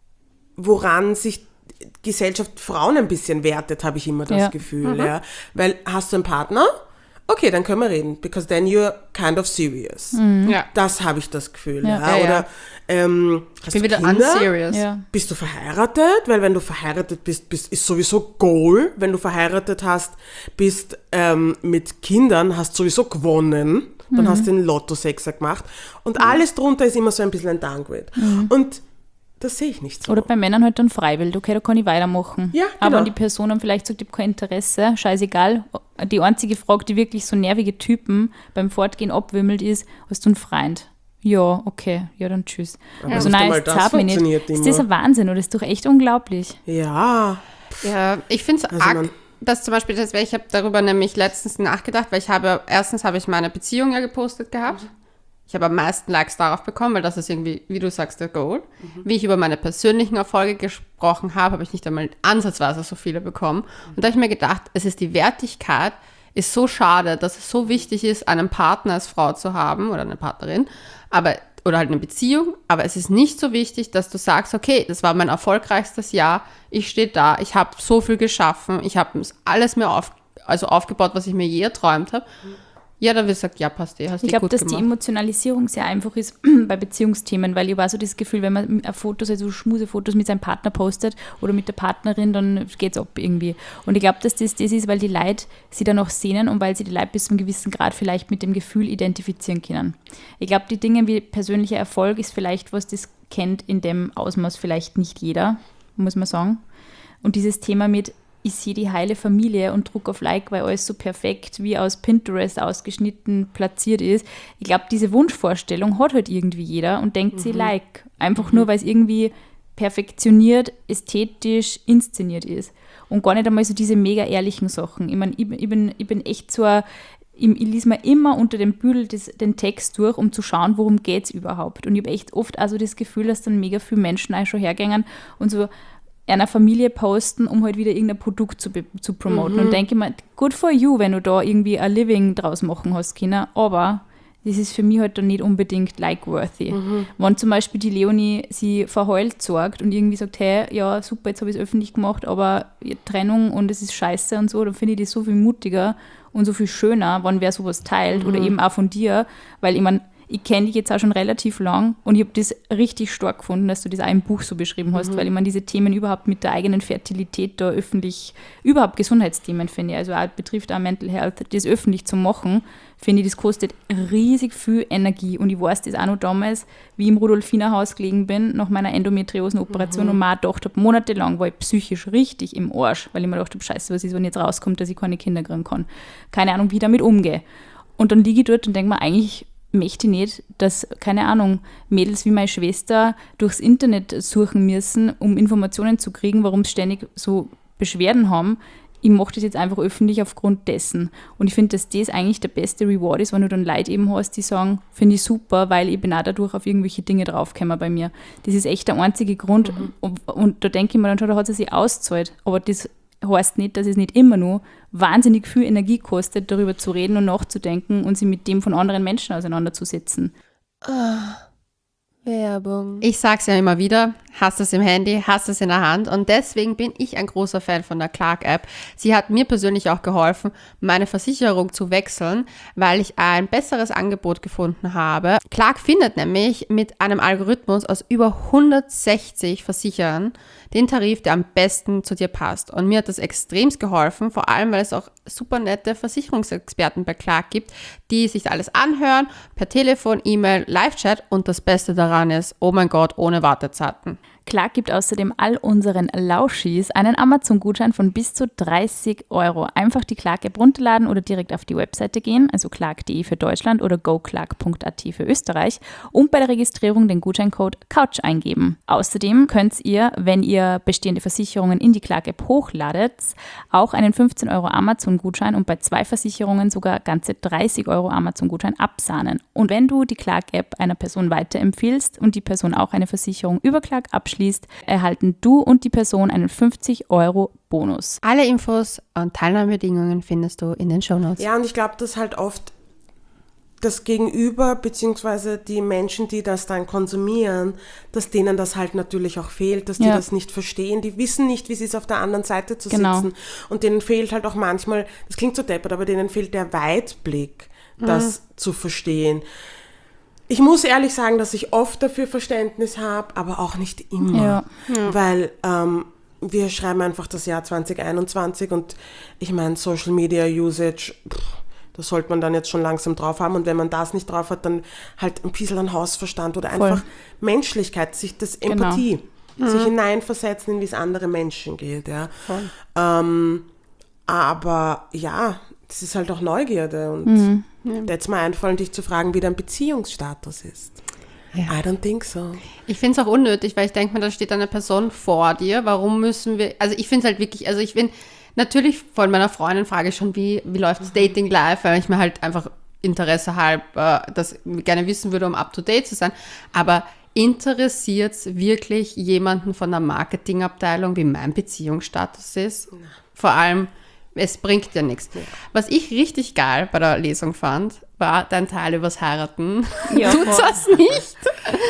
C: woran sich Gesellschaft Frauen ein bisschen wertet, habe ich immer das
B: Ja.
C: Gefühl. Ja. Weil, hast du einen Partner? Okay, dann können wir reden, because then you're kind of serious.
A: Ja.
C: Das habe ich das Gefühl.
B: Ja.
C: Ja.
A: Ja, ja.
C: Oder ähm, hast
A: Ich bin
C: du
A: wieder
C: Kinder?
A: unserious.
B: Ja.
C: Bist du verheiratet? Weil wenn du verheiratet bist, bist ist sowieso Goal. Wenn du verheiratet hast, bist ähm, mit Kindern, hast sowieso gewonnen. Dann
B: Mhm.
C: hast du den Lotto-Sechser gemacht. Und alles drunter ist immer so ein bisschen ein Downgrade. Und das sehe ich nicht so.
B: Oder bei Männern halt dann freiwillig, okay, da kann ich weitermachen.
C: Ja,
B: Aber
C: genau.
B: wenn die Person dann vielleicht sagt, ich habe kein Interesse, scheißegal. Die einzige Frage, die wirklich so nervige Typen beim Fortgehen abwimmelt, ist, hast du einen Freund? Ja, okay, ja, dann tschüss.
C: Aber
B: Also
C: nicht
B: nein,
C: einmal
B: es
C: das
B: zahlt mich nicht.
C: funktioniert
B: Ist das
C: immer.
B: ein Wahnsinn oder ist doch echt unglaublich.
C: Ja.
A: Ja, ich finde es
C: Also
A: arg,
C: man-
A: dass zum Beispiel, das, ich habe darüber nämlich letztens nachgedacht, weil ich habe, erstens habe ich meine Beziehung ja gepostet gehabt. Ich habe am meisten Likes darauf bekommen, weil das ist irgendwie, wie du sagst, der Goal. Wie ich über meine persönlichen Erfolge gesprochen habe, habe ich nicht einmal ansatzweise so viele bekommen. Und da habe ich mir gedacht, es ist die Wertigkeit, ist so schade, dass es so wichtig ist, einen Partner als Frau zu haben oder eine Partnerin, aber oder halt eine Beziehung, aber es ist nicht so wichtig, dass du sagst, okay, das war mein erfolgreichstes Jahr, ich stehe da, ich habe so viel geschaffen, ich habe alles mir auf, also aufgebaut, was ich mir je erträumt habe. Ja, dann wird gesagt, ja, passt eh, hast
B: Ich
A: du
B: glaube,
A: gut
B: dass die
A: gemacht.
B: Emotionalisierung sehr einfach ist bei Beziehungsthemen, weil ich war so das Gefühl, wenn man Fotos, also Schmusefotos mit seinem Partner postet oder mit der Partnerin, dann geht's ab irgendwie. Und ich glaube, dass das das ist, weil die Leute sie dann auch sehnen und weil sie die Leute bis zu einem gewissen Grad vielleicht mit dem Gefühl identifizieren können. Ich glaube, die Dinge wie persönlicher Erfolg ist vielleicht was, das kennt in dem Ausmaß vielleicht nicht jeder, muss man sagen. Und dieses Thema mit ich sehe die heile Familie und druck auf Like, weil alles so perfekt wie aus Pinterest ausgeschnitten platziert ist. Ich glaube, diese Wunschvorstellung hat halt irgendwie jeder und denkt sie Like. Einfach nur, weil es irgendwie perfektioniert, ästhetisch inszeniert ist. Und gar nicht einmal so diese mega ehrlichen Sachen. Ich meine, ich, ich, bin, ich bin echt so ein, ich, ich lese mir immer unter dem Büdel des, den Text durch, um zu schauen, worum geht es überhaupt. Und ich habe echt oft also das Gefühl, dass dann mega viele Menschen auch schon hergängen und so einer Familie posten, um halt wieder irgendein Produkt zu, be- zu promoten.
C: Mhm.
B: Und denke mir, good for you, wenn du da irgendwie ein Living draus machen hast, Kinder. Aber das ist für mich halt dann nicht unbedingt like-worthy.
C: Mhm.
B: Wenn zum Beispiel die Leonie sie verheult sorgt und irgendwie sagt, hey, ja, super, jetzt habe ich es öffentlich gemacht, aber Trennung und es ist scheiße und so, dann finde ich das so viel mutiger und so viel schöner, wenn wer sowas teilt
C: Mhm.
B: oder eben auch von dir, weil ich meine, ich kenne dich jetzt auch schon relativ lang und ich habe das richtig stark gefunden, dass du das auch im Buch so beschrieben hast, weil ich meine, diese Themen überhaupt mit der eigenen Fertilität da öffentlich, überhaupt Gesundheitsthemen finde ich, also auch betrifft auch Mental Health, das öffentlich zu machen, finde ich, das kostet riesig viel Energie und ich weiß das auch noch damals, wie ich im Rudolfinerhaus gelegen bin, nach meiner Endometriosenoperation und mir auch gedacht habe, monatelang war ich psychisch richtig im Arsch, weil ich mir gedacht habe, scheiße, was ist, wenn jetzt rauskommt, dass ich keine Kinder kriegen kann. Keine Ahnung, wie ich damit umgehe. Und dann liege ich dort und denke mir, eigentlich möchte ich nicht, dass, keine Ahnung, Mädels wie meine Schwester durchs Internet suchen müssen, um Informationen zu kriegen, warum sie ständig so Beschwerden haben. Ich mache das jetzt einfach öffentlich aufgrund dessen. Und ich finde, dass das eigentlich der beste Reward ist, wenn du dann Leute eben hast, die sagen, finde ich super, weil ich bin auch dadurch auf irgendwelche Dinge draufgekommen bei mir. Das ist echt der einzige Grund.
C: Mhm.
B: Und, und da denke ich mir dann schon, da hat es sich ausgezahlt. Aber das heißt nicht, dass es nicht immer nur wahnsinnig viel Energie kostet, darüber zu reden und nachzudenken und sich mit dem von anderen Menschen auseinanderzusetzen.
D: Werbung.
A: Ich sag's ja immer wieder, hast es im Handy, hast es in der Hand und deswegen bin ich ein großer Fan von der Clark-App. Sie hat mir persönlich auch geholfen, meine Versicherung zu wechseln, weil ich ein besseres Angebot gefunden habe. Clark findet nämlich mit einem Algorithmus aus über hundertsechzig Versicherern den Tarif, der am besten zu dir passt. Und mir hat das extremst geholfen, vor allem, weil es auch super nette Versicherungsexperten bei Clark gibt, die sich alles anhören, per Telefon, E-Mail, Live-Chat und das Beste daran ist, oh mein Gott, ohne Wartezeiten.
B: Clark gibt außerdem all unseren Lauschis einen Amazon-Gutschein von bis zu dreißig Euro. Einfach die Clark-App runterladen oder direkt auf die Webseite gehen, also clark punkt de für Deutschland oder goclark punkt at für Österreich und bei der Registrierung den Gutscheincode COUCH eingeben. Außerdem könnt ihr, wenn ihr bestehende Versicherungen in die Clark-App hochladet, auch einen fünfzehn Euro Amazon-Gutschein und bei zwei Versicherungen sogar ganze dreißig Euro Amazon-Gutschein absahnen. Und wenn du die Clark-App einer Person weiterempfiehlst und die Person auch eine Versicherung über Clark abschließt, erhalten du und die Person einen fünfzig Euro Bonus.
A: Alle Infos und Teilnahmebedingungen findest du in den Shownotes.
C: Ja, und ich glaube, dass halt oft das Gegenüber, beziehungsweise die Menschen, die das dann konsumieren, dass denen das halt natürlich auch fehlt, dass die
B: Ja.
C: das nicht verstehen. Die wissen nicht, wie es ist, auf der anderen Seite zu
B: Genau.
C: sitzen. Und denen fehlt halt auch manchmal, das klingt so deppert, aber denen fehlt der Weitblick, das
A: Mhm.
C: zu verstehen. Ich muss ehrlich sagen, dass ich oft dafür Verständnis habe, aber auch nicht immer.
B: Ja.
C: Weil ähm, wir schreiben einfach das Jahr zwanzig einundzwanzig und ich meine, Social Media Usage, pff, das sollte man dann jetzt schon langsam drauf haben. Und wenn man das nicht drauf hat, dann halt ein bisschen an Hausverstand oder
B: Voll.
C: einfach Menschlichkeit, sich das
B: Genau.
C: Empathie, sich hineinversetzen, in wie es anderen Menschen geht. Ja. Ähm, aber ja, das ist halt auch Neugierde und da hätte es mir einfallen, dich zu fragen, wie dein Beziehungsstatus ist.
A: Ja.
C: I don't think so.
A: Ich finde es auch unnötig, weil ich denke mir, da steht eine Person vor dir. Warum müssen wir, also ich finde es halt wirklich, also ich bin, natürlich von meiner Freundin frage ich schon, wie, wie läuft das Dating live, weil ich mir halt einfach Interesse halb äh, das gerne wissen würde, um up to date zu sein. Aber interessiert es wirklich jemanden von der Marketingabteilung, wie mein Beziehungsstatus ist? Vor allem, es bringt ja nichts. Was ich richtig geil bei der Lesung fand, war dein Teil übers Heiraten.
B: Ja,
A: Tut
B: voll.
A: das nicht?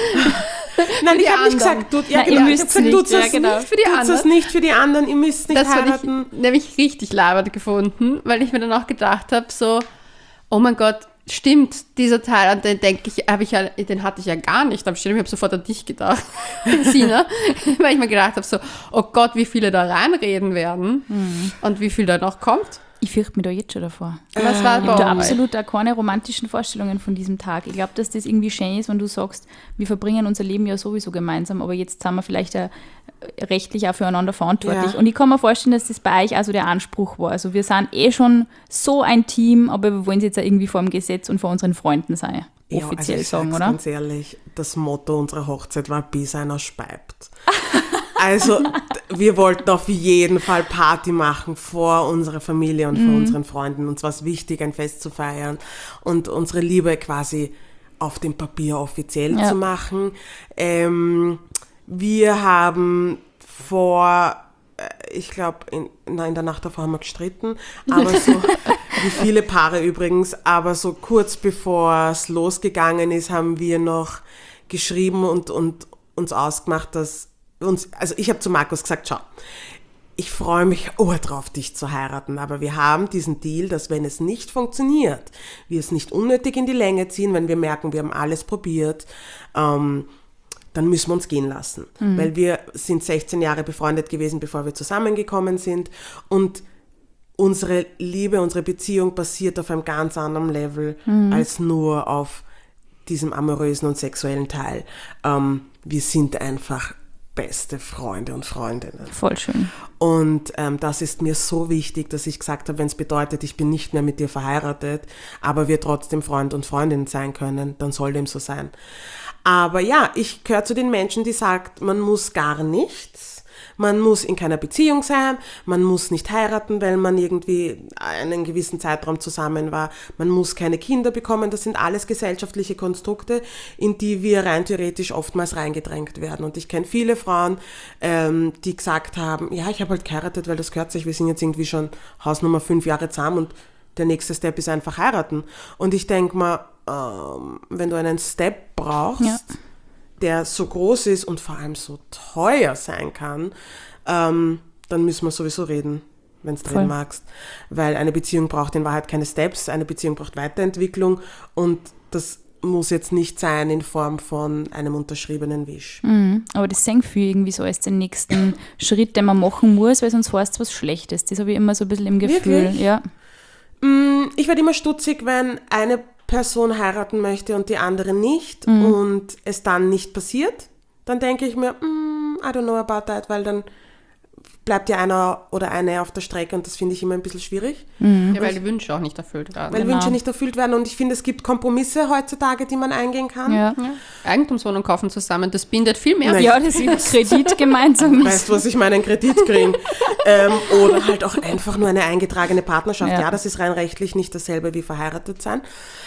C: Nein,
A: die
C: ich habe nicht
A: anderen.
C: gesagt, tut, ja,
B: Nein, ihr
C: genau, ich
B: müsst
C: hab gesagt,
B: nicht,
C: tut's
B: ja,
C: das
B: genau.
C: nicht
A: Für die
C: tut's
A: anderen.
C: das nicht für die anderen, ihr müsst nicht
A: Das habe
C: heiraten.
A: ich nämlich richtig labert gefunden, weil ich mir dann auch gedacht habe, so, oh mein Gott, stimmt, dieser Teil, an den denke ich, habe ich ja, den hatte ich ja gar nicht am Schirm. Ich habe sofort an dich gedacht, Sina, weil ich mir gedacht habe, so, oh Gott, wie viele da reinreden werden und wie viel da noch kommt.
B: Ich fürchte mich da jetzt schon davor.
A: Was war
B: Ich
A: bei
B: habe da
A: euch?
B: absolut auch keine romantischen Vorstellungen von diesem Tag. Ich glaube, dass das irgendwie schön ist, wenn du sagst, wir verbringen unser Leben ja sowieso gemeinsam, aber jetzt sind wir vielleicht auch rechtlich auch füreinander verantwortlich.
C: Ja.
B: Und ich kann mir vorstellen, dass das bei euch also der Anspruch war. Also wir sind eh schon so ein Team, aber wir wollen es jetzt auch irgendwie vor dem Gesetz und vor unseren Freunden sein.
C: Ja,
B: Offiziell
C: also ich
B: sagen,
C: sag's
B: oder?
C: ganz ehrlich, das Motto unserer Hochzeit war bis einer speibt. Also d- wir wollten auf jeden Fall Party machen vor unserer Familie und vor
B: Mhm.
C: unseren Freunden. Uns war es wichtig, ein Fest zu feiern und unsere Liebe quasi auf dem Papier offiziell
B: Ja.
C: zu machen. Ähm, wir haben vor, äh, ich glaube, in, nein, in der Nacht davor haben wir gestritten, aber so, wie viele Paare übrigens, aber so kurz bevor es losgegangen ist, haben wir noch geschrieben und, und uns ausgemacht, dass uns, also ich habe zu Markus gesagt, schau, ich freue mich oh drauf, dich zu heiraten, aber wir haben diesen Deal, dass wenn es nicht funktioniert, wir es nicht unnötig in die Länge ziehen, wenn wir merken, wir haben alles probiert, ähm, dann müssen wir uns gehen lassen. Weil wir sind sechzehn Jahre befreundet gewesen, bevor wir zusammengekommen sind und unsere Liebe, unsere Beziehung basiert auf einem ganz anderen Level als nur auf diesem amorösen und sexuellen Teil. Ähm, wir sind einfach beste Freunde und Freundinnen.
B: Voll schön.
C: Und ähm, das ist mir so wichtig, dass ich gesagt habe, wenn es bedeutet, ich bin nicht mehr mit dir verheiratet, aber wir trotzdem Freund und Freundin sein können, dann soll dem so sein. Aber ja, ich gehöre zu den Menschen, die sagt, man muss gar nichts. Man muss in keiner Beziehung sein, man muss nicht heiraten, weil man irgendwie einen gewissen Zeitraum zusammen war. Man muss keine Kinder bekommen, das sind alles gesellschaftliche Konstrukte, in die wir rein theoretisch oftmals reingedrängt werden. Und ich kenne viele Frauen, ähm, die gesagt haben, ja, ich habe halt geheiratet, weil das gehört sich, wir sind jetzt irgendwie schon Hausnummer fünf Jahre zusammen und der nächste Step ist einfach heiraten. Und ich denke mal, ähm, wenn du einen Step brauchst,
B: Ja.
C: der so groß ist und vor allem so teuer sein kann, ähm, dann müssen wir sowieso reden, wenn du
B: Voll.
C: reden magst. Weil eine Beziehung braucht in Wahrheit keine Steps, eine Beziehung braucht Weiterentwicklung und das muss jetzt nicht sein in Form von einem unterschriebenen Wisch.
B: Mhm. Aber das sehen viele irgendwie so als den nächsten Schritt, den man machen muss, weil sonst heißt es was Schlechtes. Das habe ich immer so ein bisschen im Gefühl.
C: Wirklich?
B: Ja.
C: Mm, Ich werde immer stutzig, wenn eine Person heiraten möchte und die andere nicht und es dann nicht passiert. Dann denke ich mir, mm, hm, I don't know about that, weil dann bleibt ja einer oder eine auf der Strecke und das finde ich immer ein bisschen schwierig.
A: Mhm. Ja, weil die Wünsche auch nicht erfüllt werden.
C: Weil
B: genau.
C: Wünsche nicht erfüllt werden und ich finde, es gibt Kompromisse heutzutage, die man eingehen kann.
B: Ja.
A: Ja. Eigentumswohnung kaufen zusammen, das bindet viel mehr.
C: Nein.
B: Ja, das ist Kredit gemeinsam.
C: Weißt du, was ich meine, einen Kredit kriegen. ähm, oder halt auch einfach nur eine eingetragene Partnerschaft. Ja.
B: Ja.
C: ja, das ist rein rechtlich nicht dasselbe wie verheiratet sein.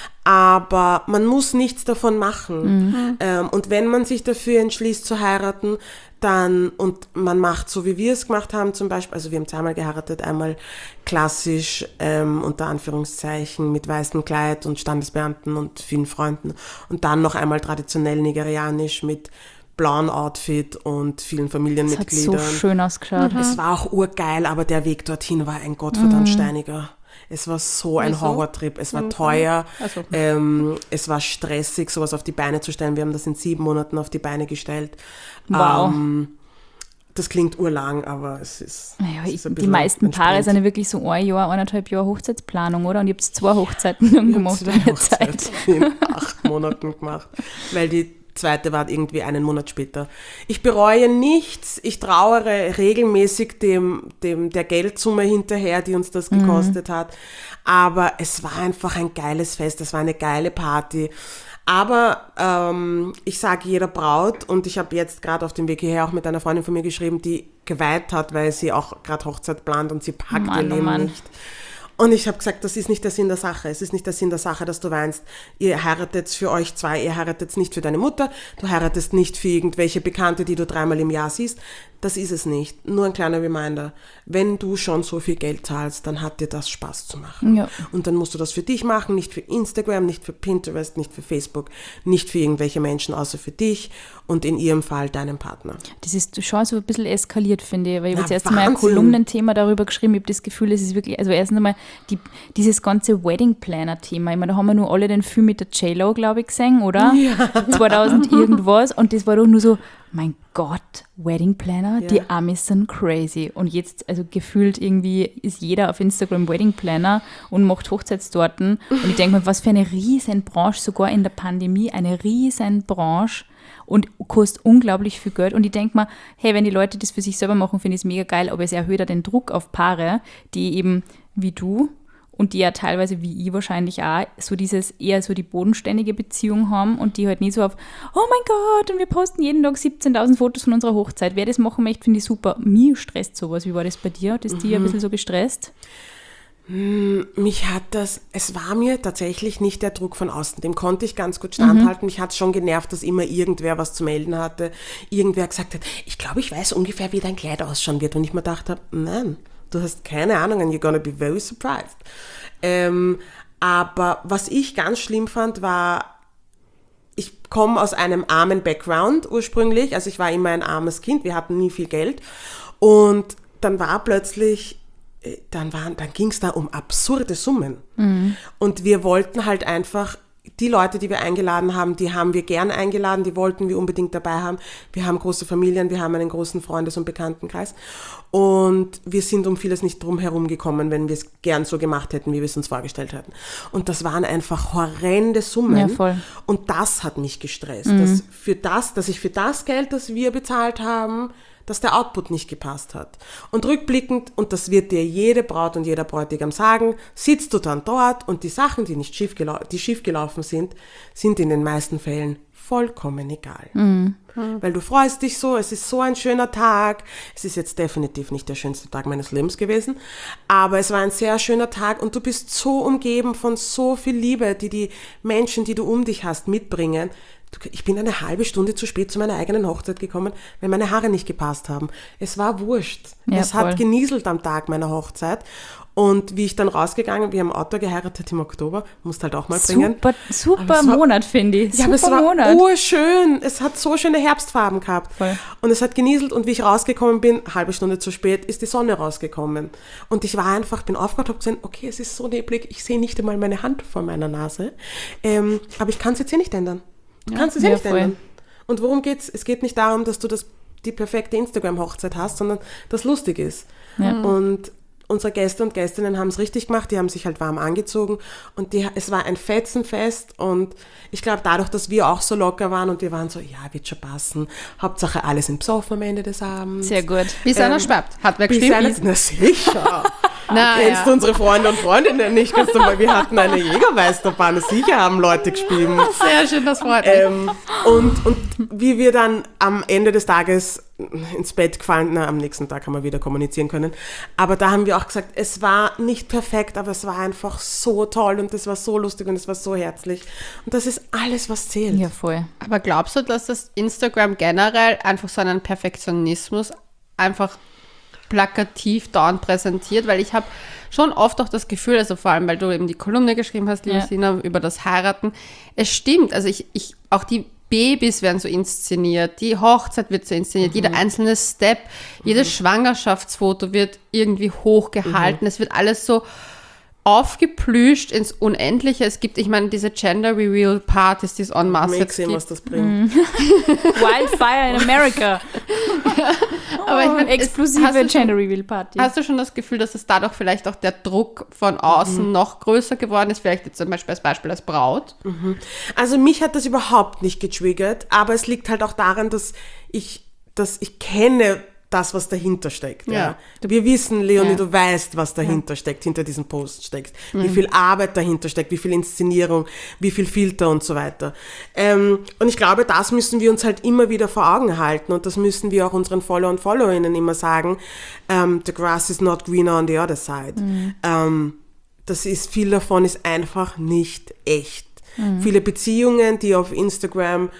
C: Aber man muss nichts davon machen. Mhm. Ähm, und wenn man sich dafür entschließt zu heiraten, dann, und man macht so, wie wir es gemacht haben zum Beispiel, also wir haben zweimal geheiratet, einmal klassisch, ähm, unter Anführungszeichen, mit weißem Kleid und Standesbeamten und vielen Freunden und dann noch einmal traditionell nigerianisch mit blauen Outfit und vielen Familienmitgliedern.
B: Das hat so schön ausgeschaut.
C: Es war auch urgeil, aber der Weg dorthin war ein gottverdammt steiniger. Es war so ein
A: Wieso?
C: Horrortrip. Es war teuer,
A: Also.
C: ähm, es war stressig, sowas auf die Beine zu stellen. Wir haben das in sieben Monaten auf die Beine gestellt.
B: Wow.
C: Ähm, das klingt urlang, aber es ist,
B: Naja,
C: es ist ein
B: die
C: bisschen
B: meisten Paare
C: entspannt.
B: sind ja wirklich so ein Jahr, eineinhalb Jahre Hochzeitsplanung, oder? Und ihr habt zwei Hochzeiten dann
C: Wir haben
B: gemacht
C: zwei
B: in der Zeit.
C: Hochzeiten in acht Monaten gemacht, weil die zweite war irgendwie einen Monat später. Ich bereue nichts, ich trauere regelmäßig dem, dem, der Geldsumme hinterher, die uns das gekostet mhm. hat, aber es war einfach ein geiles Fest, es war eine geile Party. Aber ähm, ich sage jeder Braut, und ich habe jetzt gerade auf dem Weg hierher auch mit einer Freundin von mir geschrieben, die geweint hat, weil sie auch gerade Hochzeit plant und sie packt
B: Mann,
C: ihr
B: oh
C: Leben
B: Mann.
C: nicht. Und ich habe gesagt, das ist nicht der Sinn der Sache. Es ist nicht der Sinn der Sache, dass du weinst. Ihr heiratet für euch zwei, ihr heiratet nicht für deine Mutter, du heiratest nicht für irgendwelche Bekannte, die du dreimal im Jahr siehst. Das ist es nicht. Nur ein kleiner Reminder. Wenn du schon so viel Geld zahlst, dann hat dir das Spaß zu machen.
B: Ja.
C: Und dann musst du das für dich machen, nicht für Instagram, nicht für Pinterest, nicht für Facebook, nicht für irgendwelche Menschen, außer für dich und in ihrem Fall deinen Partner.
B: Das ist schon so ein bisschen eskaliert, finde ich, weil ich habe
C: Na,
B: jetzt erst einmal ein
C: Wahnsinn.
B: Kolumnenthema darüber geschrieben. Ich habe das Gefühl, es ist wirklich, also erstens einmal die, dieses ganze Wedding Planner-Thema. Ich meine, da haben wir nur alle den Film mit der J-Lo, glaube ich, gesehen, oder? Ja. zweitausend irgendwas. Und das war doch nur so, mein Gott, Wedding Planner,
C: Ja.
B: die Amis sind crazy. Und jetzt, also gefühlt irgendwie ist jeder auf Instagram Wedding Planner und macht Hochzeitstorten. Und ich denke mir, was für eine riesen Branche, sogar in der Pandemie, eine riesen Branche und kostet unglaublich viel Geld. Und ich denke mir, hey, wenn die Leute das für sich selber machen, finde ich es mega geil, aber es erhöht ja den Druck auf Paare, die eben wie du und die ja teilweise wie ich wahrscheinlich auch so dieses eher so die bodenständige Beziehung haben und die halt nie so auf, oh mein Gott, und wir posten jeden Tag siebzehntausend Fotos von unserer Hochzeit. Wer das machen möchte, finde ich super. Mir stresst sowas. Wie war das bei dir? Hat das dich ein bisschen so gestresst?
C: Mich hat das, es war mir tatsächlich nicht der Druck von außen, dem konnte ich ganz gut standhalten. Mhm. Mich hat es schon genervt, dass immer irgendwer was zu melden hatte, irgendwer gesagt hat, ich glaube, ich weiß ungefähr, wie dein Kleid ausschauen wird. Und ich mir gedacht habe, nein, du hast keine Ahnung and you're gonna be very surprised. Ähm, aber was ich ganz schlimm fand, war, ich komme aus einem armen Background ursprünglich, also ich war immer ein armes Kind, wir hatten nie viel Geld und dann war plötzlich Dann, waren, dann ging es da um absurde Summen. Mhm. Und wir wollten halt einfach, die Leute, die wir eingeladen haben, die haben wir gern eingeladen, die wollten wir unbedingt dabei haben. Wir haben große Familien, wir haben einen großen Freundes- und Bekanntenkreis. Und wir sind um vieles nicht drum herum gekommen, wenn wir es gern so gemacht hätten, wie wir es uns vorgestellt hätten. Und das waren einfach horrende Summen.
B: Ja, voll.
C: Und das hat mich gestresst. Mhm. Dass, für das, dass ich für das Geld, das wir bezahlt haben, dass der Output nicht gepasst hat. Und rückblickend, und das wird dir jede Braut und jeder Bräutigam sagen, sitzt du dann dort und die Sachen, die nicht schief, gelau- die schief gelaufen sind, sind in den meisten Fällen vollkommen egal. Mhm. Weil du freust dich so, es ist so ein schöner Tag. Es ist jetzt definitiv nicht der schönste Tag meines Lebens gewesen, aber es war ein sehr schöner Tag und du bist so umgeben von so viel Liebe, die die Menschen, die du um dich hast, mitbringen. Ich bin eine halbe Stunde zu spät zu meiner eigenen Hochzeit gekommen, weil meine Haare nicht gepasst haben. Es war wurscht.
B: Ja,
C: es
B: voll.
C: hat genieselt am Tag meiner Hochzeit. Und wie ich dann rausgegangen, wir haben Auto geheiratet im Oktober, musst halt auch mal bringen.
B: Super, super
C: Aber es war-
B: Monat, finde ich.
C: Ja, aber es
B: Super
C: war
B: Monat.
C: urschön. Es hat so schöne Herbstfarben gehabt.
B: Voll.
C: Und es hat genieselt und wie ich rausgekommen bin, halbe Stunde zu spät, ist die Sonne rausgekommen. Und ich war einfach, bin aufgewacht, habe gesehen, okay, es ist so neblig, ich sehe nicht einmal meine Hand vor meiner Nase. Ähm, aber ich kann es jetzt hier nicht ändern. Du kannst es ja
B: ja,
C: nicht
B: voll.
C: ändern. Und worum geht's? Es geht nicht darum, dass du das, die perfekte Instagram-Hochzeit hast, sondern dass lustig ist.
B: Ja.
C: Und, unsere Gäste und Gästinnen haben es richtig gemacht, die haben sich halt warm angezogen und die, es war ein Fetzenfest und ich glaube dadurch, dass wir auch so locker waren und wir waren so, ja, wird schon passen, Hauptsache alle sind besoffen am Ende des Abends.
B: Sehr gut.
A: Bis
C: Ähm,
A: einer schwappt. Hat wer
C: Bis
A: gespielt?
C: einer, na sicher.
A: Na,
C: Kennst
A: ja.
C: du unsere Freunde und Freundinnen nicht? Kannst du mal, wir hatten eine Jägermeisterbahn, sicher haben Leute gespielt.
A: Sehr schön, das freut mich.
C: Ähm, und, und wie wir dann am Ende des Tages ins Bett gefallen, na, am nächsten Tag haben wir wieder kommunizieren können, aber da haben wir auch gesagt, es war nicht perfekt, aber es war einfach so toll und es war so lustig und es war so herzlich und das ist alles, was zählt.
B: Ja, voll.
A: Aber glaubst du, dass das Instagram generell einfach so einen Perfektionismus einfach plakativ dauernd präsentiert? Weil ich habe schon oft auch das Gefühl, also vor allem, weil du eben die Kolumne geschrieben hast, liebe
B: Ja.
A: Sina, über das Heiraten. Es stimmt, also ich, ich auch die Babys werden so inszeniert, die Hochzeit wird so inszeniert, jeder einzelne Step, jedes Schwangerschaftsfoto wird irgendwie hochgehalten, es wird alles so aufgeplüscht ins Unendliche. Es gibt, ich meine, diese Gender Reveal Partys, die es en masse
C: Mag
A: jetzt
C: sehen,
A: gibt.
C: was das bringt.
B: Wildfire in America.
A: Aber ich
B: Oh,
A: meine, es-
B: exklusive
A: hast du schon-
B: Gender Reveal Party.
A: Hast du schon das Gefühl, dass es dadurch vielleicht auch der Druck von außen
C: Mhm.
A: noch größer geworden ist? Vielleicht jetzt zum Beispiel als Beispiel als Braut?
C: Also mich hat das überhaupt nicht getriggert, aber es liegt halt auch daran, dass ich, dass ich kenne das, was dahinter steckt. Ja.
A: Ja.
C: Wir wissen, Leonie,
A: Ja.
C: du weißt, was dahinter steckt, hinter diesem Post steckt. Wie viel Arbeit dahinter steckt, wie viel Inszenierung, wie viel Filter und so weiter. Ähm, und ich glaube, das müssen wir uns halt immer wieder vor Augen halten und das müssen wir auch unseren Follower und Followerinnen immer sagen. Ähm, the grass is not greener on the other side. Ähm, das ist, viel davon ist einfach nicht echt. Viele Beziehungen, die auf Instagram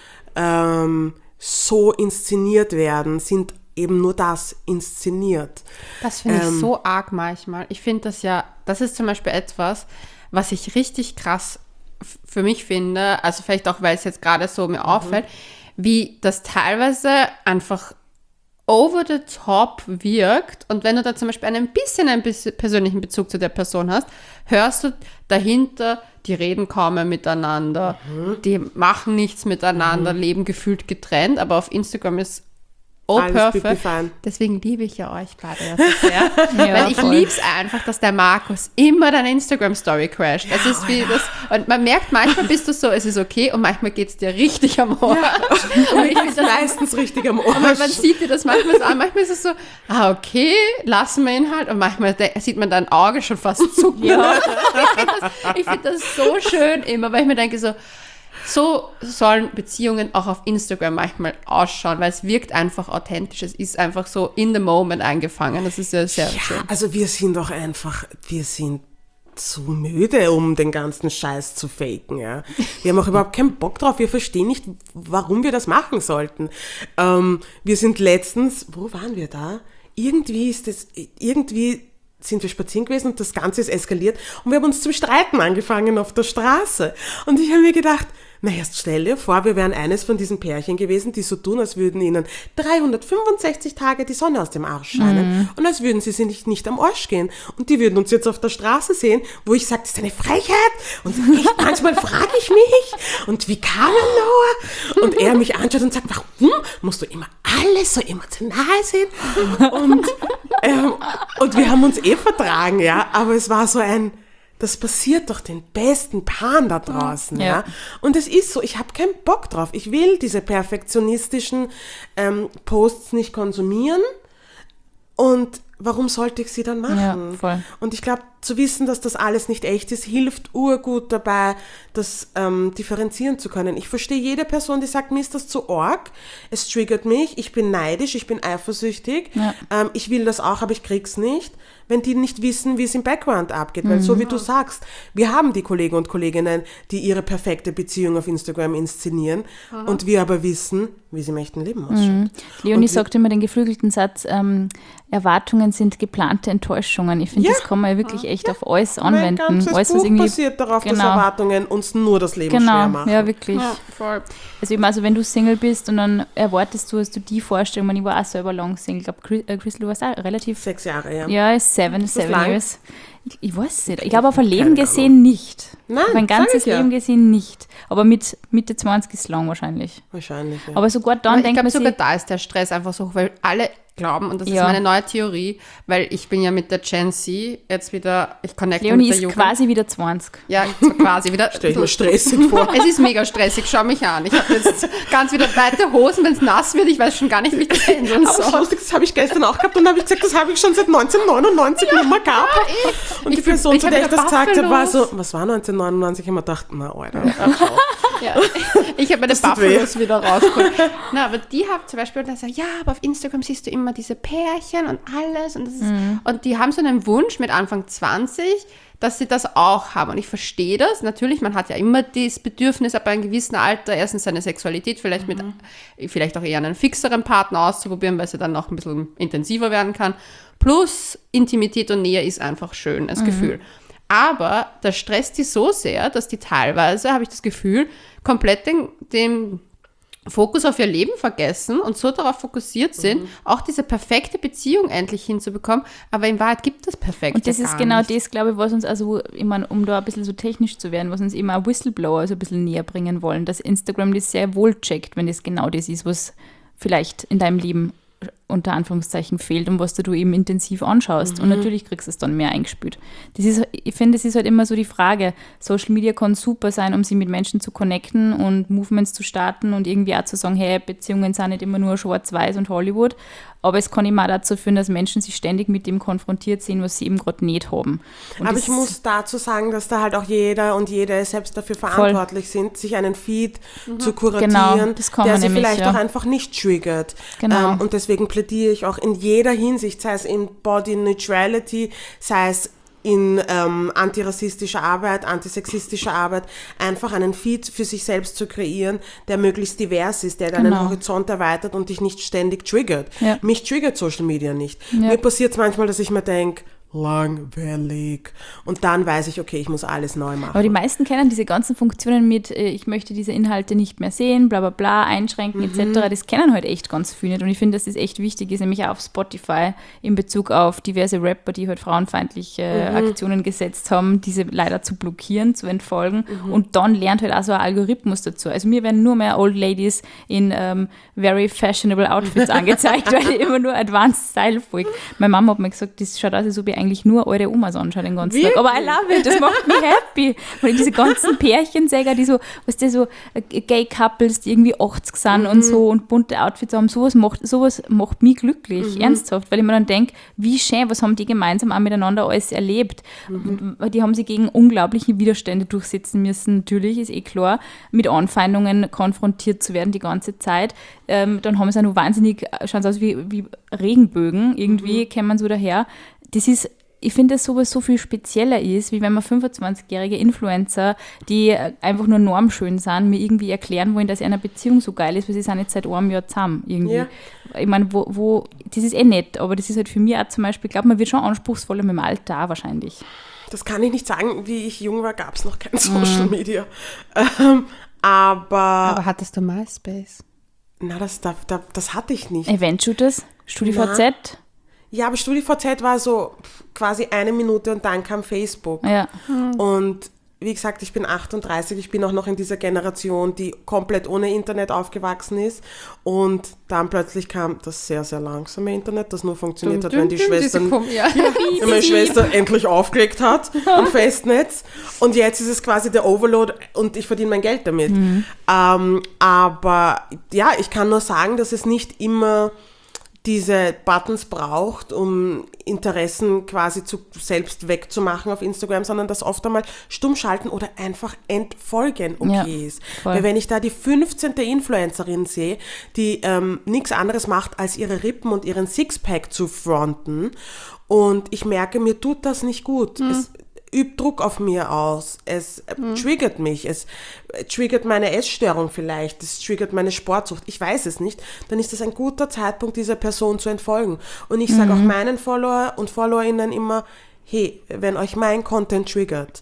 C: ähm, so inszeniert werden, sind eben nur das, inszeniert.
A: Das finde
C: Ähm.
A: ich so arg manchmal. Ich finde das ja, das ist zum Beispiel etwas, was ich richtig krass f- für mich finde, also vielleicht auch, weil es jetzt gerade so mir auffällt, wie das teilweise einfach over the top wirkt und wenn du da zum Beispiel ein bisschen einen bis- persönlichen Bezug zu der Person hast, hörst du dahinter, die reden kaum mehr miteinander, die machen nichts miteinander, leben gefühlt getrennt, aber auf Instagram ist oh
C: Alles
A: perfekt.
C: pipi-fein.
A: Deswegen liebe ich ja euch beide ja so sehr.
B: Ja,
A: Weil ich
B: voll.
A: liebe es einfach, dass der Markus immer deine Instagram-Story crasht. Es ist wie das, und man merkt, manchmal bist du so, es ist okay und manchmal geht es dir richtig am Ohr. Und ich finde das,
C: Meistens richtig am Ohr.
A: man, man sieht dir das manchmal so an, manchmal ist es so, ah okay, lassen wir ihn halt und manchmal de- sieht man dein Auge schon fast zucken.
B: Ja.
A: Ich finde das, ich find das so schön immer, weil ich mir denke so, so sollen Beziehungen auch auf Instagram manchmal ausschauen, weil es wirkt einfach authentisch. Es ist einfach so in the moment eingefangen. Das ist ja sehr schön.
C: Ja, also wir sind doch einfach, wir sind zu müde, um den ganzen Scheiß zu faken, ja. Wir haben auch überhaupt keinen Bock drauf. Wir verstehen nicht, warum wir das machen sollten. Ähm, wir sind letztens, wo waren wir da? Irgendwie ist das, irgendwie sind wir spazieren gewesen und das Ganze ist eskaliert und wir haben uns zum Streiten angefangen auf der Straße. Und ich habe mir gedacht, na erst stell dir vor, wir wären eines von diesen Pärchen gewesen, die so tun, als würden ihnen dreihundertfünfundsechzig Tage die Sonne aus dem Arsch scheinen und als würden sie sich nicht, nicht am Arsch gehen. Und die würden uns jetzt auf der Straße sehen, wo ich sage, das ist eine Frechheit. Und ich, manchmal frage ich mich, und wie kam er Noah? Und er mich anschaut und sagt, warum musst du immer alles so emotional sehen? Und, ähm, und wir haben uns eh vertragen, ja, aber es war so ein, das passiert doch den besten Paaren da draußen, ja.
B: Ja.
C: Und es ist so, ich habe keinen Bock drauf. Ich will diese perfektionistischen ähm, Posts nicht konsumieren. Und warum sollte ich sie dann machen?
B: Ja, voll.
C: Und ich glaube, zu wissen, dass das alles nicht echt ist, hilft urgut dabei, das ähm, differenzieren zu können. Ich verstehe jede Person, die sagt, mir ist das zu arg, es triggert mich, ich bin neidisch, ich bin eifersüchtig,
B: Ja.
C: ähm, ich will das auch, aber ich krieg's nicht, wenn die nicht wissen, wie es im Background abgeht. Weil so wie du sagst, wir haben die Kollegen und Kolleginnen, die ihre perfekte Beziehung auf Instagram inszenieren und wir aber wissen, wie sie im echten Leben ausschaut.
B: Leonie
C: Und
B: sagt immer den geflügelten Satz, ähm, Erwartungen sind geplante Enttäuschungen. Ich finde,
C: Ja.
B: das kann man ja wirklich echt auf alles
C: Mein
B: anwenden.
C: ganzes
B: Alles, was
C: Buch
B: irgendwie,
C: basiert darauf, dass
B: Genau.
C: Erwartungen uns nur das Leben schwer
B: genau,
C: machen.
B: ja, wirklich.
A: Ja, voll.
B: Also eben, also wenn du Single bist und dann erwartest du, hast du die Vorstellung, ich war auch selber lang Single, ich glaube, Chris, äh, Crystal, du warst auch relativ,
C: Sechs Jahre, ja.
B: ja, seven,
C: das
B: seven
C: lang?
B: years. Ich weiß nicht. Ich glaube, auf ein Leben gesehen nicht.
C: Nein,
B: auf ein
C: sag
B: ganzes
C: ich ja.
B: Leben gesehen nicht. Aber mit Mitte zwanzig ist es lang wahrscheinlich.
C: Wahrscheinlich, ja.
B: Aber sogar dann
A: Aber ich
B: denkt
A: glaube,
B: man
A: sogar
B: sich,
A: da ist der Stress einfach so hoch, weil alle glauben, und das
B: Ja.
A: ist meine neue Theorie, weil ich bin ja mit der Gen Z jetzt wieder, ich connecte
B: Leonie
A: mit der
B: ist
A: Jugend.
B: quasi wieder zwanzig.
A: Ja, so quasi wieder.
C: Stell ich mir stressig vor.
A: Es ist mega stressig, schau mich an. Ich habe jetzt ganz wieder weite Hosen, wenn es nass wird, ich weiß schon gar nicht, wie ich das handeln
C: Aber das
A: soll.
C: lustig, das habe ich gestern auch gehabt und habe ich gesagt, das habe ich schon seit neunzehnhundertneunundneunzig nicht mehr gehabt. Und die
A: Ich fühl-
C: Person,
A: ich
C: zu
A: hab
C: der ich
A: wieder
C: das gesagt habe, war so,
A: Buffalos.
C: was war neunzehnhundertneunundneunzig? Ich habe mir gedacht, na, Alter.
A: Ja. Ich habe meine
C: tut
A: Buffalos wieder rausgeholt. Na, aber die haben zum Beispiel dann gesagt, ja, aber auf Instagram siehst du immer diese Pärchen und alles. Und, das ist,
B: Mhm.
A: und die haben so einen Wunsch mit Anfang zwanzig, dass sie das auch haben. Und ich verstehe das. Natürlich, man hat ja immer das Bedürfnis, ab einem gewissen Alter erstens seine Sexualität vielleicht mit, vielleicht auch eher einen fixeren Partner auszuprobieren, weil sie dann noch ein bisschen intensiver werden kann. Plus Intimität und Nähe ist einfach schön, das Gefühl. Aber das stresst die so sehr, dass die teilweise, habe ich das Gefühl, komplett den, den Fokus auf ihr Leben vergessen und so darauf fokussiert sind, auch diese perfekte Beziehung endlich hinzubekommen. Aber in Wahrheit gibt es perfekt.
B: Und das
A: ja
B: ist
A: gar
B: genau
A: nicht.
B: das, glaube ich, was uns, also, ich meine, um da ein bisschen so technisch zu werden, was uns immer auch Whistleblower so ein bisschen näher bringen wollen, dass Instagram das sehr wohl checkt, wenn das genau das ist, was vielleicht in deinem Leben unter Anführungszeichen fehlt und was du eben intensiv anschaust. Und natürlich kriegst du es dann mehr eingespült. Das ist, ich finde, das ist halt immer so die Frage. Social Media kann super sein, um sich mit Menschen zu connecten und Movements zu starten und irgendwie auch zu sagen, hey, Beziehungen sind nicht immer nur schwarz-weiß und Hollywood. Aber es kann immer auch dazu führen, dass Menschen sich ständig mit dem konfrontiert sehen, was sie eben gerade nicht haben. Und
C: Aber
B: das-
C: ich muss dazu sagen, dass da halt auch jeder und jede selbst dafür verantwortlich sind, sich einen Feed zu kuratieren,
B: Genau, das kann
C: der
B: man
C: sie
B: nämlich,
C: vielleicht
B: ja.
C: auch einfach nicht triggert.
B: Genau.
C: Ähm, und deswegen plädiere ich auch in jeder Hinsicht, sei es in Body Neutrality, sei es in ähm, antirassistischer Arbeit, antisexistischer Arbeit, einfach einen Feed für sich selbst zu kreieren, der möglichst divers ist, der deinen
B: Genau.
C: Horizont erweitert und dich nicht ständig triggert.
B: Ja.
C: Mich triggert Social Media nicht.
B: Ja.
C: Mir passiert es manchmal, dass ich mir denke, langweilig. Und dann weiß ich, okay, ich muss alles neu machen.
B: Aber die meisten kennen diese ganzen Funktionen mit, äh, ich möchte diese Inhalte nicht mehr sehen, bla bla bla, einschränken et cetera. Das kennen halt echt ganz viele nicht. Und ich finde, dass das echt wichtig ist, nämlich auch auf Spotify in Bezug auf diverse Rapper, die halt frauenfeindliche äh, Aktionen gesetzt haben, diese leider zu blockieren, zu entfolgen. Und dann lernt halt auch so ein Algorithmus dazu. Also mir werden nur mehr Old Ladies in ähm, very fashionable Outfits angezeigt, weil ich immer nur Advanced Style folge. Meine Mama hat mir gesagt, das schaut aus, als ob ich eigentlich nur eure Omas anschaue den ganzen Tag. Aber I love it, das macht mich happy. Weil diese ganzen Pärchensäger, die so, weißt du, so äh, Gay-Couples, die irgendwie achtzig sind und so und bunte Outfits haben, sowas macht, sowas macht mich glücklich, ernsthaft. Weil ich mir dann denke, wie schön, was haben die gemeinsam auch miteinander alles erlebt. Und die haben sich gegen unglaubliche Widerstände durchsetzen müssen, natürlich, ist eh klar, mit Anfeindungen konfrontiert zu werden die ganze Zeit. Ähm, dann haben sie auch noch wahnsinnig, schauen sie aus wie, wie Regenbögen, irgendwie kennt man so daher. Das ist, ich finde, dass sowas so viel spezieller ist, wie wenn man fünfundzwanzigjährige Influencer, die einfach nur normschön sind, mir irgendwie erklären wollen, dass eine Beziehung so geil ist, weil sie sind jetzt seit einem Jahr zusammen irgendwie.
C: Ja.
B: Ich meine, wo, wo, das ist eh nett, aber das ist halt für mich auch zum Beispiel, ich glaube, man wird schon anspruchsvoller mit dem Alter auch wahrscheinlich.
C: Das kann ich nicht sagen. Wie ich jung war, gab es noch kein Social Media. Ähm, aber,
A: Aber hattest du MySpace?
C: na, das, das, das, das hatte ich nicht.
B: Event-Shooters, StudiVZ,
C: Ja, aber StudiVZ war so quasi eine Minute und dann kam Facebook.
B: ja.
C: Und wie gesagt, ich bin achtunddreißig, ich bin auch noch in dieser Generation, die komplett ohne Internet aufgewachsen ist. Und dann plötzlich kam das sehr, sehr langsame Internet, das nur funktioniert hat, wenn die Schwestern,
A: Ja.
C: wenn meine Schwester endlich aufgelegt hat am Festnetz. Und jetzt ist es quasi der Overload und ich verdiene mein Geld damit.
B: Mhm.
C: Ähm, aber ja, ich kann nur sagen, dass es nicht immer diese Buttons braucht, um Interessen quasi zu, selbst wegzumachen auf Instagram, sondern dass oft einmal stumm schalten oder einfach entfolgen okay
B: Ja,
C: ist.
B: voll.
C: Weil wenn ich da die fünfzehnte Influencerin sehe, die ähm, nichts anderes macht, als ihre Rippen und ihren Sixpack zu fronten und ich merke, mir tut das nicht gut. Es übt Druck auf mir aus. Es äh, triggert mich. Es äh, triggert meine Essstörung vielleicht. Es triggert meine Sportsucht. Ich weiß es nicht. Dann ist das ein guter Zeitpunkt, dieser Person zu entfolgen. Und ich sage auch meinen Follower und Followerinnen immer, hey, wenn euch mein Content triggert,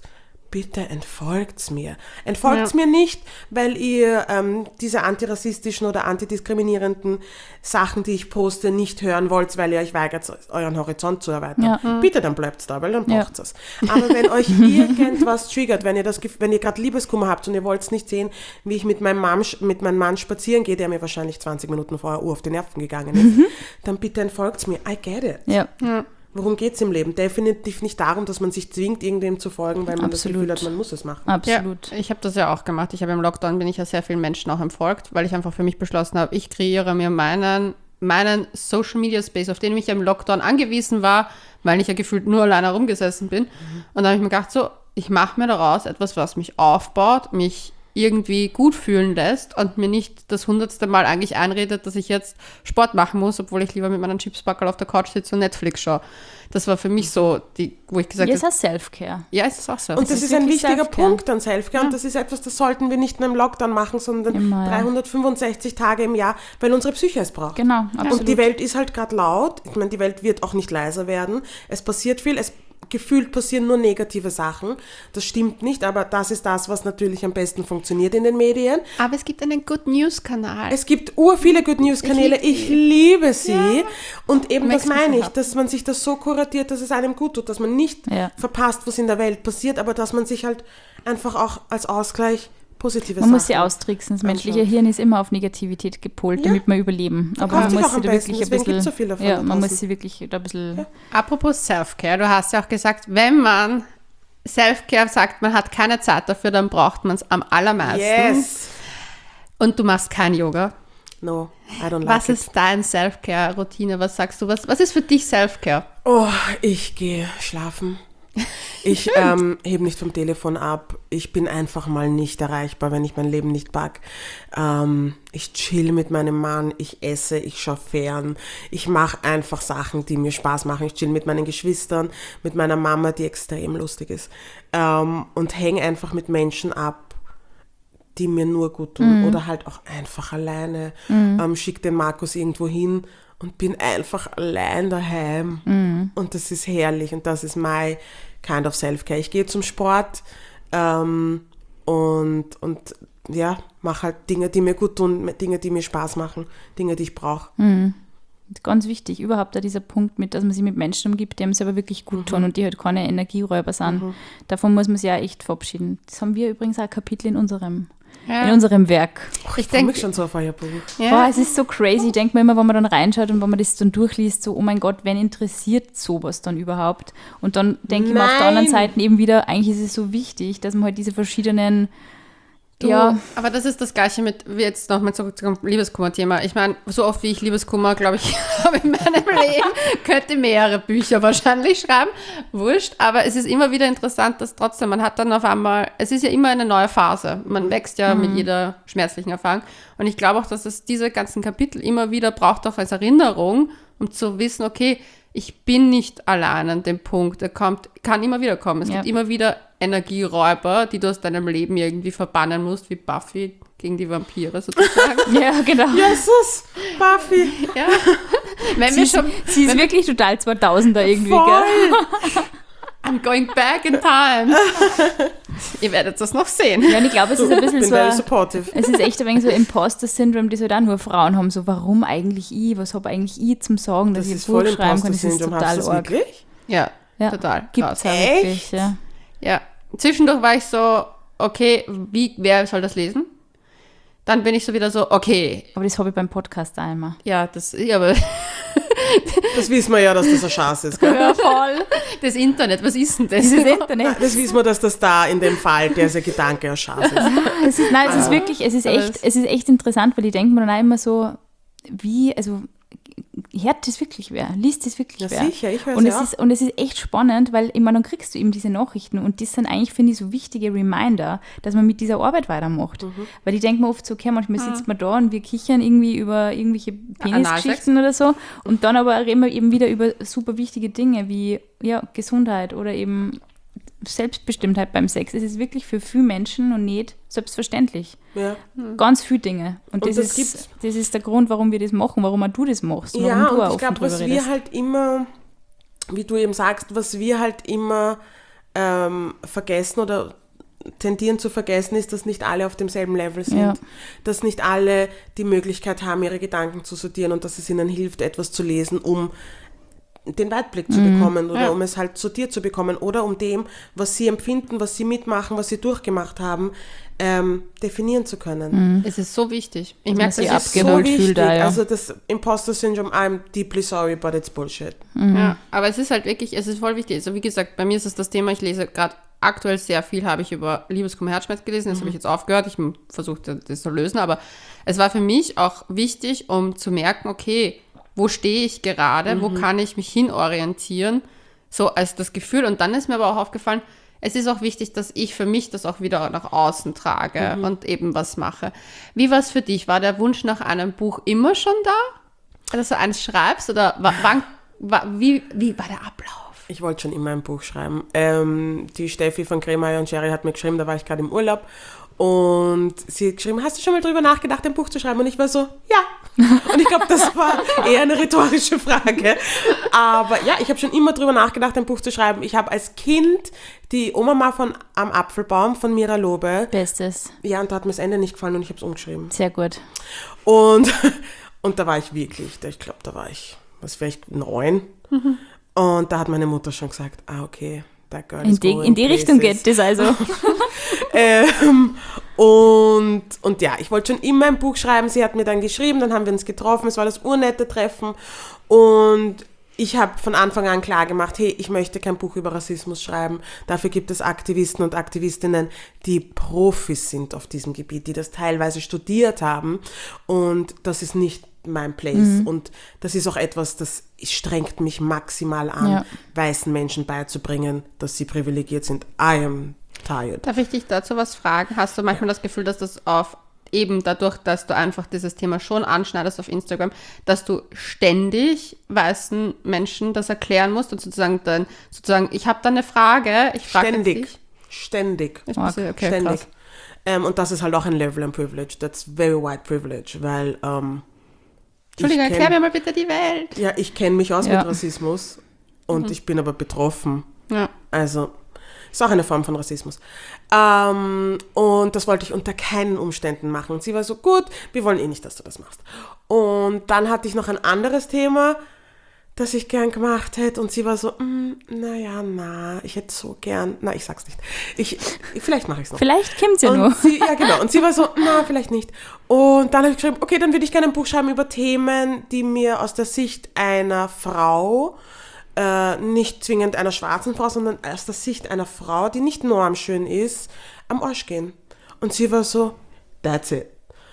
C: bitte entfolgt's mir. Entfolgt's
A: Ja.
C: mir nicht, weil ihr ähm, diese antirassistischen oder antidiskriminierenden Sachen, die ich poste, nicht hören wollt, weil ihr euch weigert, euren Horizont zu erweitern.
B: Ja.
C: Bitte, dann bleibt's da, weil dann
B: Ja.
C: braucht's es. Aber wenn euch irgendwas triggert, wenn ihr das, Gef- wenn ihr gerade Liebeskummer habt und ihr wollt nicht sehen, wie ich mit meinem, Mann, mit meinem Mann spazieren gehe, der mir wahrscheinlich zwanzig Minuten vorher Uhr auf die Nerven gegangen ist, dann bitte entfolgt's mir. I get it.
B: Ja.
A: Ja.
C: Worum geht's im Leben? Definitiv nicht darum, dass man sich zwingt, irgendwem zu folgen, weil man
B: Absolut.
C: das Gefühl hat, man muss es machen.
B: Absolut.
A: Ja, ich habe das ja auch gemacht. Ich habe im Lockdown bin ich ja sehr vielen Menschen auch entfolgt, weil ich einfach für mich beschlossen habe, ich kreiere mir meinen, meinen Social Media Space, auf den ich ja im Lockdown angewiesen war, weil ich ja gefühlt nur alleine rumgesessen bin. Mhm. Und da habe ich mir gedacht, so, ich mache mir daraus etwas, was mich aufbaut, mich irgendwie gut fühlen lässt und mir nicht das hundertste Mal eigentlich einredet, dass ich jetzt Sport machen muss, obwohl ich lieber mit meinem Chipsbackerl auf der Couch sitze und Netflix schaue. Das war für mich so, die, wo ich gesagt
B: Ja,
A: habe,
B: es ist auch Self-Care.
A: ja, ist es auch so.
C: Und das
B: ist
C: ist ein
B: wirklich
C: wichtiger
B: Self-Care.
C: Punkt an Selfcare. Und das ist etwas, das sollten wir nicht nur im Lockdown machen, sondern
B: Immer, ja.
C: dreihundertfünfundsechzig Tage im Jahr, weil unsere Psyche es braucht.
B: Genau, absolut.
C: Und die Welt ist halt gerade laut. Ich meine, die Welt wird auch nicht leiser werden. Es passiert viel. Es gefühlt passieren nur negative Sachen. Das stimmt nicht, aber das ist das, was natürlich am besten funktioniert in den Medien.
A: Aber es gibt einen Good News Kanal.
C: Es gibt ur viele Good News Kanäle.
A: Ich
C: Ich liebe sie. Und eben das
A: Makes me
C: meine
A: so
C: ich, dass man sich das so kuratiert, dass es einem gut tut, dass man nicht
B: Ja.
C: verpasst, was in der Welt passiert, aber dass man sich halt einfach auch als Ausgleich positive
B: Man
C: Sachen...
B: muss sie austricksen. Das menschliche Hirn ist immer auf Negativität gepolt,
C: Ja.
B: damit wir überleben. Aber
C: kauft
B: man
C: sich
B: muss
C: auch
B: sie
C: am
B: da
C: besten,
B: wirklich ein
C: deswegen
B: bisschen...
C: gibt's so viele davon
B: ja,
C: da
B: man muss
C: draußen.
B: sie wirklich da ein bisschen...
A: Apropos Self-Care, du hast ja auch gesagt, wenn man Self-Care sagt, man hat keine Zeit dafür, dann braucht man es am allermeisten.
C: Yes.
A: Und du machst kein Yoga.
C: No, I don't like
A: Was
C: it.
A: ist dein Self-Care-Routine? Was sagst du? Was, was ist für dich Self-Care?
C: Oh, ich gehe schlafen. Ich ähm, hebe nicht vom Telefon ab. Ich bin einfach mal nicht erreichbar, wenn ich mein Leben nicht pack. Ähm, ich chill mit meinem Mann, ich esse, ich schaue fern. Ich mache einfach Sachen, die mir Spaß machen. Ich chill mit meinen Geschwistern, mit meiner Mama, die extrem lustig ist. Ähm, und hänge einfach mit Menschen ab, die mir nur gut tun. Oder halt auch einfach alleine. Ähm, schick den Markus irgendwo hin und bin einfach allein daheim. Und das ist herrlich und das ist my kind of self-care. Ich gehe zum Sport ähm, und, und ja, mache halt Dinge, die mir gut tun, Dinge, die mir Spaß machen, Dinge, die ich brauche.
B: Ganz wichtig, überhaupt da dieser Punkt mit, dass man sich mit Menschen umgibt, die einem selber wirklich gut tun und die halt keine Energieräuber sind. Davon muss man sich ja echt verabschieden. Das haben wir übrigens auch ein Kapitel in unserem, in unserem Werk.
C: Ich
A: Ich
C: freue mich
A: denke,
C: schon so auf euer Buch.
A: ja,
B: Boah, es ist so crazy. Ich denke mir immer, wenn man dann reinschaut und wenn man das dann durchliest, so, oh mein Gott, wen interessiert sowas dann überhaupt? Und dann denke ich mir auf der anderen
C: Nein.
B: Seite eben wieder, eigentlich ist es so wichtig, dass man halt diese verschiedenen,
A: du,
B: ja,
A: aber das ist das Gleiche mit, wie jetzt nochmal zurück zum Liebeskummer-Thema. Ich meine, so oft wie ich Liebeskummer, glaube ich, habe in meinem Leben, könnte mehrere Bücher wahrscheinlich schreiben. Wurscht, aber es ist immer wieder interessant, dass trotzdem, man hat dann auf einmal, es ist ja immer eine neue Phase. Man wächst ja mit jeder schmerzlichen Erfahrung. Und ich glaube auch, dass es diese ganzen Kapitel immer wieder braucht, auch als Erinnerung, um zu wissen, okay, ich bin nicht allein an dem Punkt. Er kommt, kann immer wieder kommen. Es
B: Ja.
A: gibt immer wieder Energieräuber, die du aus deinem Leben irgendwie verbannen musst, wie Buffy gegen die Vampire sozusagen.
B: ja, genau.
C: Jesus, Buffy,
A: ja. Wenn
B: Sie,
A: wir
B: ist,
A: schon,
B: sie ist wirklich total zweitausender irgendwie,
C: voll.
B: gell?
A: I'm going back in time. Ihr werdet das noch sehen.
B: Ja, und ich glaube, es ist ein bisschen
C: bin
B: so,
C: very
B: ein-
C: supportive.
B: es ist echt ein wenig so Imposter-Syndrom, das halt auch nur Frauen haben, so, warum eigentlich ich, was habe eigentlich ich zum Sagen, dass
C: Das
B: ich
C: ist
B: ein Buch
C: voll
B: schreiben kann, das ist
C: Imposter-Syndrom. Hast du
B: total
C: das
B: arg.
C: wirklich?
A: Ja,
B: Ja,
A: total.
B: gibt's
A: Krass.
B: ja wirklich, ja.
A: Ja. Zwischendurch war ich so, okay, wie, wer soll das lesen? Dann bin ich so wieder so, okay,
B: Aber das habe ich beim Podcast auch immer.
A: ja, das, ja, aber
C: Das wissen wir ja, dass das ein Schatz ist, gell?
B: Ja, voll.
A: das Internet, was ist denn das?
B: Dieses Internet.
C: Das wissen wir, dass das da in dem Fall dieser Gedanke ein Schatz ist.
B: Es ist, nein, es ist wirklich, es ist
A: Aber
B: echt,
A: es-
B: es ist echt interessant, weil ich denke mir dann auch immer so, wie, also hört das wirklich wer? Liest das wirklich
C: Ja,
B: wer?
C: sicher, ich höre
B: und
C: sie
B: es
C: auch.
B: ist Und es ist echt spannend, weil ich meine, dann kriegst du eben diese Nachrichten und das sind eigentlich, finde ich, so wichtige Reminder, dass man mit dieser Arbeit weitermacht.
C: Mhm.
B: Weil ich denke mir oft so, okay, manchmal sitzt man da und wir kichern irgendwie über irgendwelche Penisgeschichten oder so und dann aber reden wir eben wieder über super wichtige Dinge wie ja, Gesundheit oder eben Selbstbestimmtheit beim Sex. Es ist wirklich für viele Menschen und nicht selbstverständlich.
C: Ja.
B: Ganz viele Dinge. Und,
C: Und
B: das,
C: das
B: ist,
C: gibt's-
B: das ist der Grund, warum wir das machen, warum auch du das machst. Und warum
C: Ja,
B: du auch
C: und ich
B: offen
C: glaube,
B: drüber
C: was
B: redest.
C: wir halt immer, wie du eben sagst, was wir halt immer ähm, vergessen oder tendieren zu vergessen, ist, dass nicht alle auf demselben Level sind.
B: Ja.
C: Dass nicht alle die Möglichkeit haben, ihre Gedanken zu sortieren und dass es ihnen hilft, etwas zu lesen, um den Weitblick zu
B: Mhm.
C: bekommen oder
A: Ja.
C: um es halt sortiert zu bekommen oder um dem, was sie empfinden, was sie mitmachen, was sie durchgemacht haben, ähm, definieren zu können.
A: Es ist so wichtig. Ich
B: man
A: merke,
B: sich
A: das ist
C: So
B: abgeholt
C: wichtig.
B: fühlt da, ja.
C: Also das Imposter-Syndrom, I'm deeply sorry, but it's bullshit.
A: Ja, aber es ist halt wirklich, es ist voll wichtig. Also wie gesagt, bei mir ist es das Thema, ich lese gerade aktuell sehr viel, habe ich über Liebeskummer, Herzschmerz gelesen, das habe ich jetzt aufgehört, ich versuche das zu lösen, aber es war für mich auch wichtig, um zu merken, okay, wo stehe ich gerade, wo kann ich mich hinorientieren, so als das Gefühl. Und dann ist mir aber auch aufgefallen, es ist auch wichtig, dass ich für mich das auch wieder nach außen trage und eben was mache. Wie war es für dich? War der Wunsch nach einem Buch immer schon da? Dass du eins schreibst? Oder wa- wann, wa- wie, wie war der Ablauf?
C: Ich wollte schon immer ein Buch schreiben. Ähm, die Steffi von Kremeyer und Sherry hat mir geschrieben, da war ich gerade im Urlaub. Und sie hat geschrieben, hast du schon mal drüber nachgedacht, ein Buch zu schreiben? Und ich war so, ja. Und ich glaube, das war eher eine rhetorische Frage. Aber ja, ich habe schon immer drüber nachgedacht, ein Buch zu schreiben. Ich habe als Kind die Oma von Am Apfelbaum von Mira Lobe.
B: Bestes.
C: Ja, und da hat mir das Ende nicht gefallen und ich habe es umgeschrieben.
B: Sehr gut.
C: Und, und da war ich wirklich, ich glaube, da war ich, was vielleicht neun.
B: Mhm.
C: Und da hat meine Mutter schon gesagt, ah, okay, that girl
B: In
C: is
B: die,
C: going
B: in die Richtung
C: places.
B: geht das also.
C: Ähm, und, und ja, ich wollte schon immer ein Buch schreiben. Sie hat mir dann geschrieben, dann haben wir uns getroffen. Es war das urnette Treffen. Und ich habe von Anfang an klar gemacht, hey, ich möchte kein Buch über Rassismus schreiben. Dafür gibt es Aktivisten und Aktivistinnen, die Profis sind auf diesem Gebiet, die das teilweise studiert haben. Und das ist nicht mein Place.
B: Mhm.
C: Und das ist auch etwas, das strengt mich maximal an,
B: Ja.
C: weißen Menschen beizubringen, dass sie privilegiert sind. I am tired.
A: Darf ich dich dazu was fragen? Hast du manchmal das Gefühl, dass das auf eben dadurch, dass du einfach dieses Thema schon anschneidest auf Instagram, dass du ständig weißen Menschen das erklären musst und sozusagen dann, sozusagen, ich habe da eine Frage, ich frage
C: Ständig.
A: dich.
C: Ständig.
A: Ich muss, okay,
C: Ständig.
A: krass.
C: Ähm, und das ist halt auch ein Level of Privilege. That's very white privilege, weil ähm,
A: Entschuldigung,
C: ich kenn-
A: erklär mir mal bitte die Welt.
C: Ja, ich kenne mich aus
B: Ja.
C: mit Rassismus und ich bin aber betroffen.
A: Ja.
C: Also, ist auch eine Form von Rassismus. Ähm, und das wollte ich unter keinen Umständen machen. Und sie war so, gut, wir wollen eh nicht, dass du das machst. Und dann hatte ich noch ein anderes Thema, das ich gern gemacht hätte. Und sie war so, mm, naja, na, ich hätte so gern, na, ich sag's nicht. Ich, vielleicht mache ich es noch.
B: Vielleicht kommt's ja nur.
C: Und sie, ja, genau. Und sie war so, na, vielleicht nicht. Und dann habe ich geschrieben, okay, dann würde ich gerne ein Buch schreiben über Themen, die mir aus der Sicht einer Frau, äh, nicht zwingend einer schwarzen Frau, sondern aus der Sicht einer Frau, die nicht normschön ist, am Arsch gehen. Und sie war so, that's it.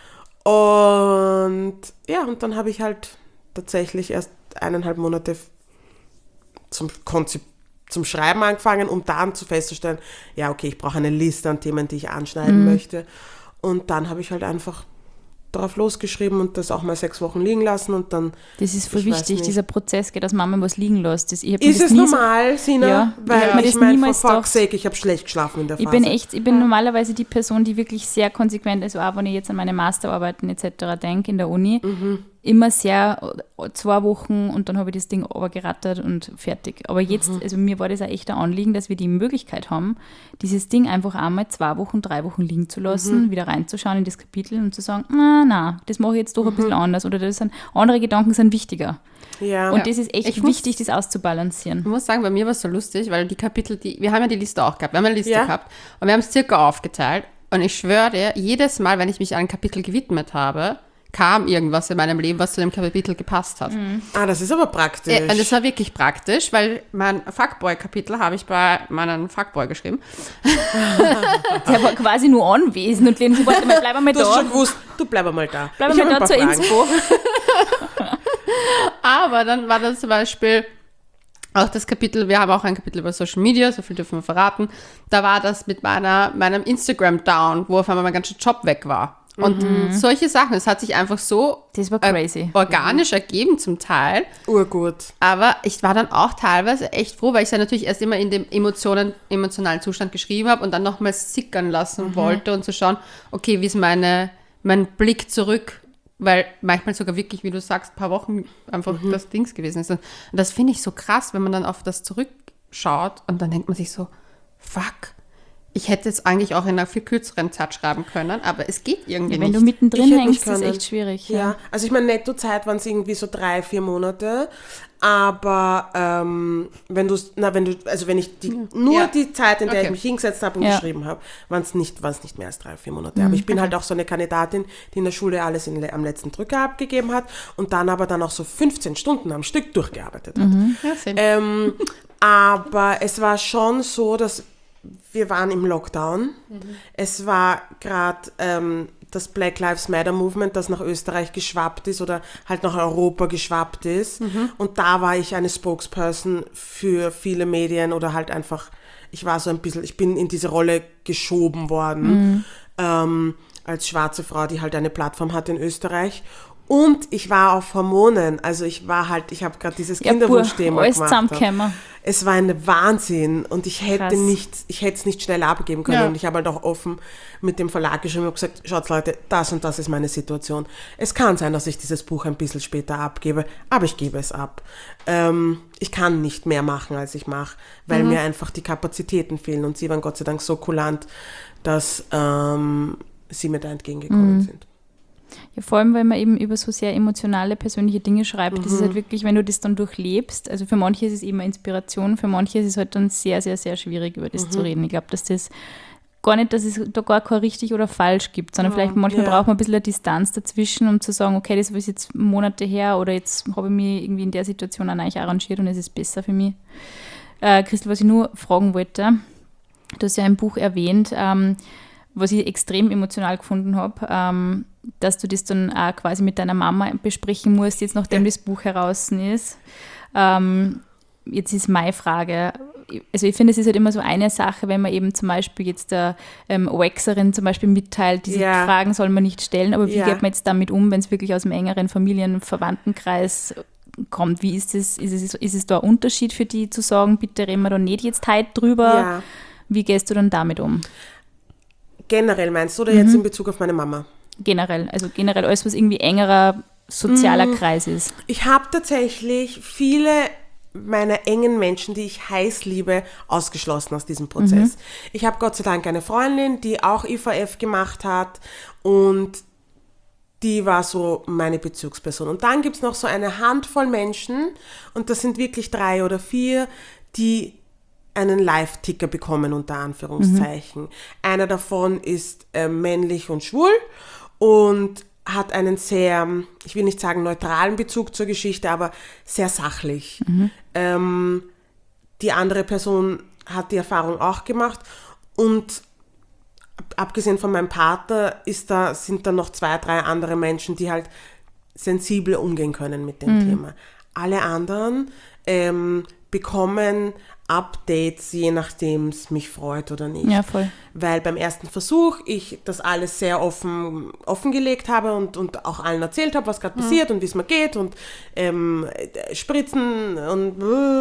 C: Und ja, und dann habe ich halt tatsächlich erst eineinhalb Monate zum Konzip zum Schreiben angefangen, um dann zu festzustellen, ja, okay, ich brauche eine Liste an Themen, die ich anschneiden
B: Mhm.
C: möchte. Und dann habe ich halt einfach drauf losgeschrieben und das auch mal sechs Wochen liegen lassen und dann
B: Das ist voll
C: Ich weiß
B: wichtig,
C: nicht.
B: dieser Prozess, geht, dass Mama was liegen lässt. Das, ich hab mir
C: ist
B: das
C: es
B: nie so-
C: normal, Sina?
B: Ja,
C: Weil
B: ich hab mir
C: ich
B: das
C: meine, for
B: niemals
C: fuck's
B: gedacht.
C: sake, ich habe schlecht geschlafen in der
B: Ich
C: Phase.
B: bin echt, ich bin normalerweise die Person, die wirklich sehr konsequent, also auch wenn ich jetzt an meine Masterarbeiten et cetera denke in der Uni,
C: Mhm.
B: immer sehr äh, zwei Wochen und dann habe ich das Ding overgerattert und fertig. Aber jetzt,
C: Mhm.
B: also mir war das auch echt ein Anliegen, dass wir die Möglichkeit haben, dieses Ding einfach einmal zwei Wochen, drei Wochen liegen zu lassen,
C: Mhm.
B: wieder reinzuschauen in das Kapitel und zu sagen, na, na, das mache ich jetzt doch ein
C: Mhm.
B: bisschen anders oder das sind, andere Gedanken sind wichtiger.
C: ja.
B: Und das ist echt
A: Ich muss-
B: wichtig, das auszubalancieren.
A: Ich muss sagen, bei mir war es so lustig, weil die Kapitel, die, wir haben ja die Liste auch gehabt, wir haben eine Liste
C: Ja.
A: gehabt und wir haben es circa aufgeteilt und ich schwöre dir, jedes Mal, wenn ich mich einem Kapitel gewidmet habe, kam irgendwas in meinem Leben, was zu dem Kapitel gepasst hat.
C: Ah, das ist aber praktisch.
A: Äh, Und das war wirklich praktisch, weil mein Fuckboy-Kapitel habe ich bei meinem Fuckboy geschrieben.
B: Der war quasi nur anwesend und Lena so, warte mal, bleib mal
C: du hast
B: da.
C: schon gewusst, du bleib mal da.
B: Bleib
C: Ich
B: mal
C: hab
B: da
C: ein paar
B: zur
C: Fragen.
B: Inspo.
A: Aber dann war das zum Beispiel auch das Kapitel, wir haben auch ein Kapitel über Social Media, so viel dürfen wir verraten. Da war das mit meiner, meinem Instagram-Down, wo auf einmal mein ganzer Job weg war. Und solche Sachen, es hat sich einfach so
B: Das war
A: äh,
B: crazy.
A: organisch ergeben zum Teil.
C: Urgut.
A: Aber ich war dann auch teilweise echt froh, weil ich es ja natürlich erst immer in dem Emotionen, emotionalen Zustand geschrieben habe und dann nochmals sickern lassen wollte und zu schauen, okay, wie ist meine, mein Blick zurück, weil manchmal sogar wirklich, wie du sagst, ein paar Wochen einfach das Dings gewesen ist. Und das finde ich so krass, wenn man dann auf das zurückschaut und dann denkt man sich so, fuck, ich hätte es eigentlich auch in einer viel kürzeren Zeit schreiben können, aber es geht irgendwie
B: Wenn
A: nicht.
B: du mittendrin
C: Ich hätte
B: hängst,
C: nicht
B: ist es
C: können.
B: echt schwierig.
C: Ja,
B: Ja.
C: also ich meine, Nettozeit waren es irgendwie so drei, vier Monate, aber ähm, wenn du, na, wenn du, also wenn ich die, nur
A: Ja.
C: die Zeit, in der
A: Okay.
C: ich mich hingesetzt habe und
B: Ja.
C: geschrieben habe, waren es nicht, waren's nicht mehr als drei, vier Monate. Aber ich bin halt auch so eine Kandidatin, die in der Schule alles in, am letzten Drücker abgegeben hat und dann aber dann auch so fünfzehn Stunden am Stück durchgearbeitet hat.
A: Ja, same.
C: Ähm, aber es war schon so, dass wir waren im Lockdown. Es war gerade ähm, das Black Lives Matter Movement, das nach Österreich geschwappt ist oder halt nach Europa geschwappt ist. Und da war ich eine Spokesperson für viele Medien oder halt einfach, ich war so ein bisschen, ich bin in diese Rolle geschoben worden, ähm, als schwarze Frau, die halt eine Plattform hat in Österreich. Und ich war auf Hormonen, also ich war halt, ich habe gerade dieses
B: Ja,
C: Kinderwunschthema
B: alles
C: gemacht.
B: zusammengekommen.
C: Es war ein Wahnsinn und ich hätte
B: Krass.
C: nicht, ich hätte es nicht schnell abgeben können
A: Ja.
C: und ich habe halt auch offen mit dem Verlag geschrieben und gesagt, schaut Leute, das und das ist meine Situation. Es kann sein, dass ich dieses Buch ein bisschen später abgebe, aber ich gebe es ab. Ähm, ich kann nicht mehr machen, als ich mache, weil mir einfach die Kapazitäten fehlen und sie waren Gott sei Dank so kulant, dass ähm, sie mir da entgegengekommen sind.
B: Ja, vor allem, weil man eben über so sehr emotionale, persönliche Dinge schreibt. Das ist halt wirklich, wenn du das dann durchlebst, also für manche ist es eben eine Inspiration, für manche ist es halt dann sehr, sehr, sehr schwierig, über das zu reden. Ich glaube, dass das gar nicht, dass es da gar kein richtig oder falsch gibt, sondern vielleicht manchmal
C: ja.
B: braucht man ein bisschen eine Distanz dazwischen, um zu sagen, okay, das ist jetzt Monate her oder jetzt habe ich mich irgendwie in der Situation auch neu arrangiert und es ist besser für mich. Äh, Christel, was ich nur fragen wollte, du hast ja ein Buch erwähnt, ähm, was ich extrem emotional gefunden habe, ähm, dass du das dann auch quasi mit deiner Mama besprechen musst, jetzt nachdem
C: Ja.
B: das Buch heraus ist. Ähm, jetzt ist meine Frage, also ich finde, es ist halt immer so eine Sache, wenn man eben zum Beispiel jetzt der ähm, Waxerin zum Beispiel mitteilt, diese
C: Ja.
B: Fragen soll man nicht stellen, aber wie
C: Ja.
B: geht man jetzt damit um, wenn es wirklich aus dem engeren Familien-, Verwandtenkreis kommt? Wie ist es, ist es, ist es da ein Unterschied für die zu sagen, bitte reden wir da nicht jetzt heute drüber?
C: Ja.
B: Wie gehst du dann damit um?
C: Generell meinst du oder jetzt in Bezug auf meine Mama?
B: Generell, also generell alles, was irgendwie engerer sozialer Kreis ist.
C: Ich habe tatsächlich viele meiner engen Menschen, die ich heiß liebe, ausgeschlossen aus diesem Prozess. Ich habe Gott sei Dank eine Freundin, die auch I V F gemacht hat und die war so meine Bezugsperson. Und dann gibt es noch so eine Handvoll Menschen und das sind wirklich drei oder vier, die einen Live-Ticker bekommen, unter Anführungszeichen. Einer davon ist äh, männlich und schwul und hat einen sehr, ich will nicht sagen neutralen Bezug zur Geschichte, aber sehr sachlich. Ähm, die andere Person hat die Erfahrung auch gemacht und abgesehen von meinem Partner ist da, sind da noch zwei, drei andere Menschen, die halt sensibel umgehen können mit dem Thema. Alle anderen ähm, bekommen Updates, je nachdem es mich freut oder nicht.
B: Ja, voll.
C: Weil beim ersten Versuch ich das alles sehr offen offengelegt habe und, und auch allen erzählt habe, was gerade passiert und wie es mir geht und ähm, Spritzen und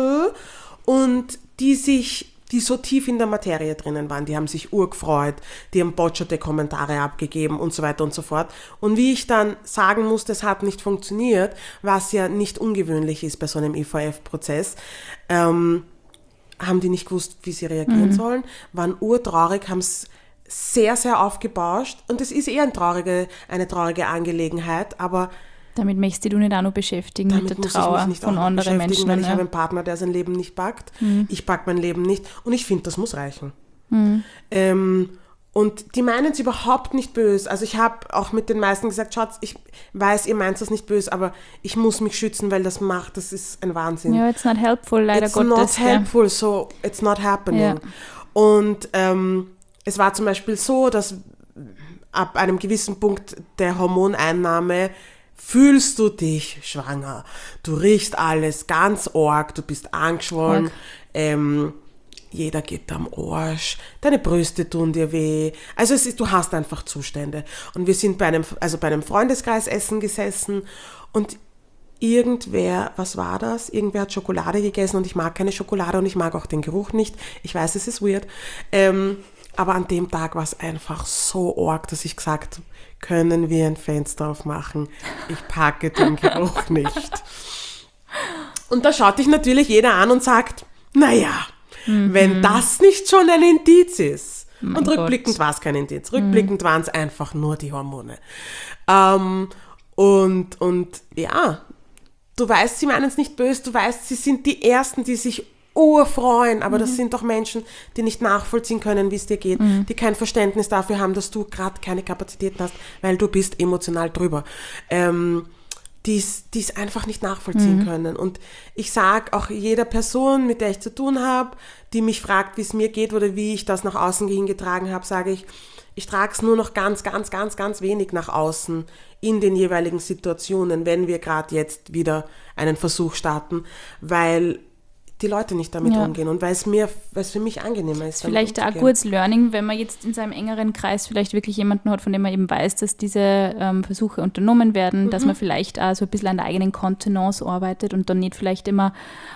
C: und die sich die so tief in der Materie drinnen waren, die haben sich urgefreut, die haben botscherte Kommentare abgegeben und so weiter und so fort. Und wie ich dann sagen musste, es hat nicht funktioniert, was ja nicht ungewöhnlich ist bei so einem I V F-Prozess, ähm, haben die nicht gewusst, wie sie reagieren sollen, waren urtraurig, haben es sehr, sehr aufgebauscht und es ist eher eine traurige, eine traurige Angelegenheit, aber
B: Damit möchtest du nicht auch noch beschäftigen
C: damit
B: mit der
C: muss
B: Trauer
C: ich mich nicht
B: von
C: auch noch
B: anderen
C: beschäftigen,
B: Menschen.
C: weil ich
B: ja.
C: habe einen Partner, der sein Leben nicht packt. Ich pack mein Leben nicht und ich finde, das muss reichen. Ähm, und die meinen es überhaupt nicht böse. Also ich habe auch mit den meisten gesagt, schaut, ich weiß, ihr meint das nicht böse, aber ich muss mich schützen, weil das macht, das ist ein Wahnsinn.
B: Ja, it's not helpful, leider
C: It's
B: Gottes.
C: not
B: ja.
C: helpful, so it's not happening.
B: Ja.
C: Und ähm, es war zum Beispiel so, dass ab einem gewissen Punkt der Hormoneinnahme fühlst du dich schwanger. Du riechst alles ganz arg, du bist angeschwollen,
B: Arg.
C: ähm, jeder geht am Arsch, deine Brüste tun dir weh. Also es ist, du hast einfach Zustände. Und wir sind bei einem, also bei einem Freundeskreis essen gesessen und irgendwer, was war das? Irgendwer hat Schokolade gegessen und ich mag keine Schokolade und ich mag auch den Geruch nicht. Ich weiß, es ist weird. Ähm, aber an dem Tag war es einfach so arg, dass ich gesagt habe, können wir ein Fenster aufmachen? Ich packe den Geruch nicht. Und da schaut dich natürlich jeder an und sagt, naja, Mhm. Wenn das nicht schon ein Indiz ist.
B: Mein
C: und rückblickend war es kein Indiz. Rückblickend mhm. waren es einfach nur die Hormone. Ähm, und, und ja, du weißt, sie meinen es nicht böse, du weißt, sie sind die Ersten, die sich urfreuen, aber mhm. das sind doch Menschen, die nicht nachvollziehen können, wie es dir geht, mhm. die kein Verständnis dafür haben, dass du gerade keine Kapazitäten hast, weil du bist emotional drüber. Ähm, die es einfach nicht nachvollziehen mhm. können. Und ich sage auch jeder Person, mit der ich zu tun habe, die mich fragt, wie es mir geht oder wie ich das nach außen hingetragen habe, sage ich, ich trage es nur noch ganz, ganz, ganz, ganz wenig nach außen in den jeweiligen Situationen, wenn wir gerade jetzt wieder einen Versuch starten, weil die Leute nicht damit ja. umgehen und weil es mir, weil es für mich angenehmer ist.
B: Vielleicht ein gutes Learning, wenn man jetzt in seinem engeren Kreis vielleicht wirklich jemanden hat, von dem man eben weiß, dass diese ähm, Versuche unternommen werden, mhm. dass man vielleicht auch so ein bisschen an der eigenen Kontenance arbeitet und dann nicht vielleicht immer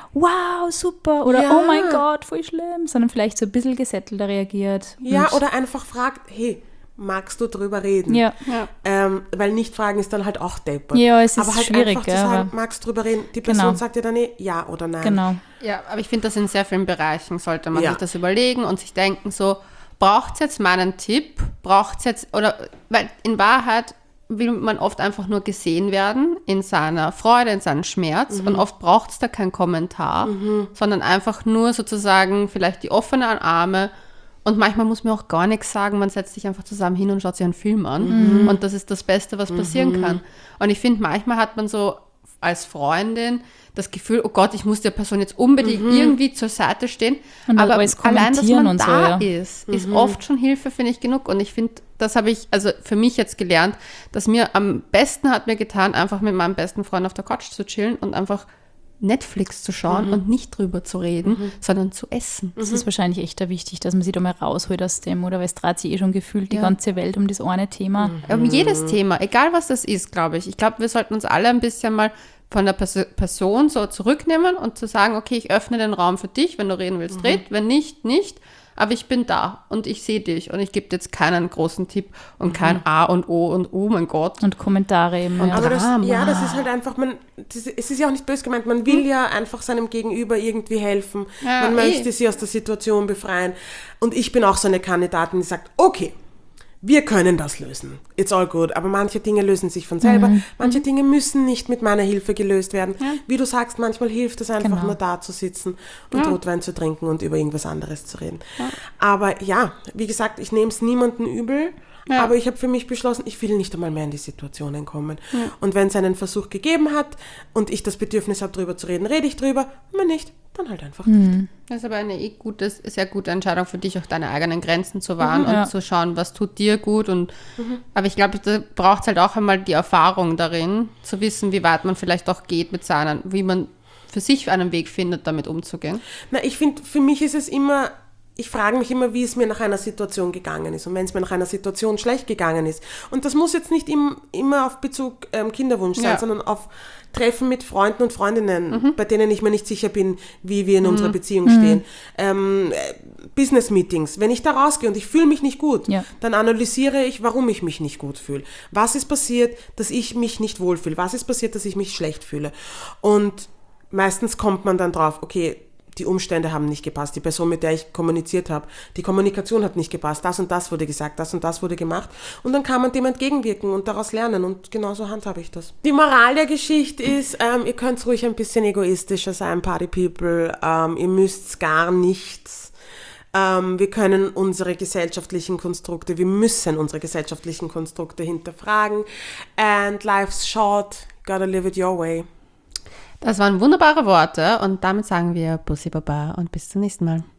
B: wow, super oder ja. oh mein Gott, voll schlimm, sondern vielleicht so ein bisschen gesettelter reagiert.
C: Ja, oder einfach fragt, hey, magst du drüber reden?
B: Ja. ja.
C: Ähm, weil nicht fragen ist dann halt auch deppert.
B: Ja, es ist
C: aber halt
B: schwierig.
C: einfach zu sagen, magst du drüber reden? Die Person genau. sagt dir dann eh ja oder nein.
B: Genau.
A: Ja, aber ich finde, das in sehr vielen Bereichen sollte man
C: ja.
A: sich das überlegen und sich denken so, braucht es jetzt meinen Tipp? Braucht es jetzt, oder, weil in Wahrheit will man oft einfach nur gesehen werden in seiner Freude, in seinem Schmerz mhm. und oft braucht es da keinen Kommentar, mhm. sondern einfach nur sozusagen vielleicht die offenen Arme. Und manchmal muss man auch gar nichts sagen, man setzt sich einfach zusammen hin und schaut sich einen Film an. Mhm. Und das ist das Beste, was passieren mhm. kann. Und ich finde, manchmal hat man so als Freundin das Gefühl, oh Gott, ich muss der Person jetzt unbedingt mhm. irgendwie zur Seite stehen.
B: Und
A: aber allein, dass man da
B: so, ja.
A: ist,
B: mhm.
A: ist oft schon Hilfe, finde ich, genug. Und ich finde, das habe ich also für mich jetzt gelernt, dass mir am besten hat mir getan, einfach mit meinem besten Freund auf der Couch zu chillen und einfach Netflix zu schauen mhm. und nicht drüber zu reden, mhm. sondern zu essen.
B: Das mhm. ist wahrscheinlich echt da wichtig, dass man sich da mal rausholt aus dem, oder? Weil es dreht sich eh schon gefühlt ja. die ganze Welt um das eine Thema.
A: Mhm. Um jedes Thema, egal was das ist, glaube ich. Ich glaube, wir sollten uns alle ein bisschen mal von der Pers- Person so zurücknehmen und zu sagen, okay, ich öffne den Raum für dich, wenn du reden willst, mhm. red, wenn nicht, nicht. Aber ich bin da und ich sehe dich und ich gebe dir jetzt keinen großen Tipp und mhm. kein A und O und oh mein Gott.
B: Und Kommentare eben.
A: Und
B: ja.
C: Aber das, ja, das ist halt einfach, man, das, es ist ja auch nicht böse gemeint, man will mhm. ja einfach seinem Gegenüber irgendwie helfen. Ja, man eh. möchte sie aus der Situation befreien. Und ich bin auch so eine Kandidatin, die sagt, okay, wir können das lösen. It's all good. Aber manche Dinge lösen sich von selber. Mhm. Manche Dinge müssen nicht mit meiner Hilfe gelöst werden. Ja. Wie du sagst, manchmal hilft es einfach genau. nur da zu sitzen und ja. Rotwein zu trinken und über irgendwas anderes zu reden. Ja. Aber ja, wie gesagt, ich nehme es niemandem übel. Ja. Aber ich habe für mich beschlossen, ich will nicht einmal mehr in die Situationen kommen. Ja. Und wenn es einen Versuch gegeben hat und ich das Bedürfnis habe, drüber zu reden, rede ich drüber. Und wenn nicht, dann halt einfach
B: mhm.
C: nicht.
A: Das ist aber eine eh gute, sehr gute Entscheidung für dich, auch deine eigenen Grenzen zu wahren mhm, und
B: ja.
A: zu schauen, was tut dir gut. Und mhm. aber ich glaube, da braucht es halt auch einmal die Erfahrung darin, zu wissen, wie weit man vielleicht auch geht mit seinen, wie man für sich einen Weg findet, damit umzugehen.
C: Na, ich finde, für mich ist es immer... Ich frage mich immer, wie es mir nach einer Situation gegangen ist und wenn es mir nach einer Situation schlecht gegangen ist. Und das muss jetzt nicht im, immer auf Bezug ähm, Kinderwunsch sein, ja. sondern auf Treffen mit Freunden und Freundinnen, mhm. bei denen ich mir nicht sicher bin, wie wir in mhm. unserer Beziehung mhm. stehen. Ähm, Business-Meetings, wenn ich da rausgehe und ich fühle mich nicht gut,
B: ja.
C: dann analysiere ich, warum ich mich nicht gut fühle. Was ist passiert, dass ich mich nicht wohlfühle? Was ist passiert, dass ich mich schlecht fühle? Und meistens kommt man dann drauf, okay, die Umstände haben nicht gepasst, die Person, mit der ich kommuniziert habe, die Kommunikation hat nicht gepasst, das und das wurde gesagt, das und das wurde gemacht und dann kann man dem entgegenwirken und daraus lernen und genauso handhabe ich das. Die Moral der Geschichte ist, ähm, ihr könnt ruhig ein bisschen egoistischer sein, Party People, ähm, ihr müsst gar nichts. Ähm, wir können unsere gesellschaftlichen Konstrukte, wir müssen unsere gesellschaftlichen Konstrukte hinterfragen and life's short, gotta live it your way.
A: Das waren wunderbare Worte und damit sagen wir Bussi Baba und bis zum nächsten Mal.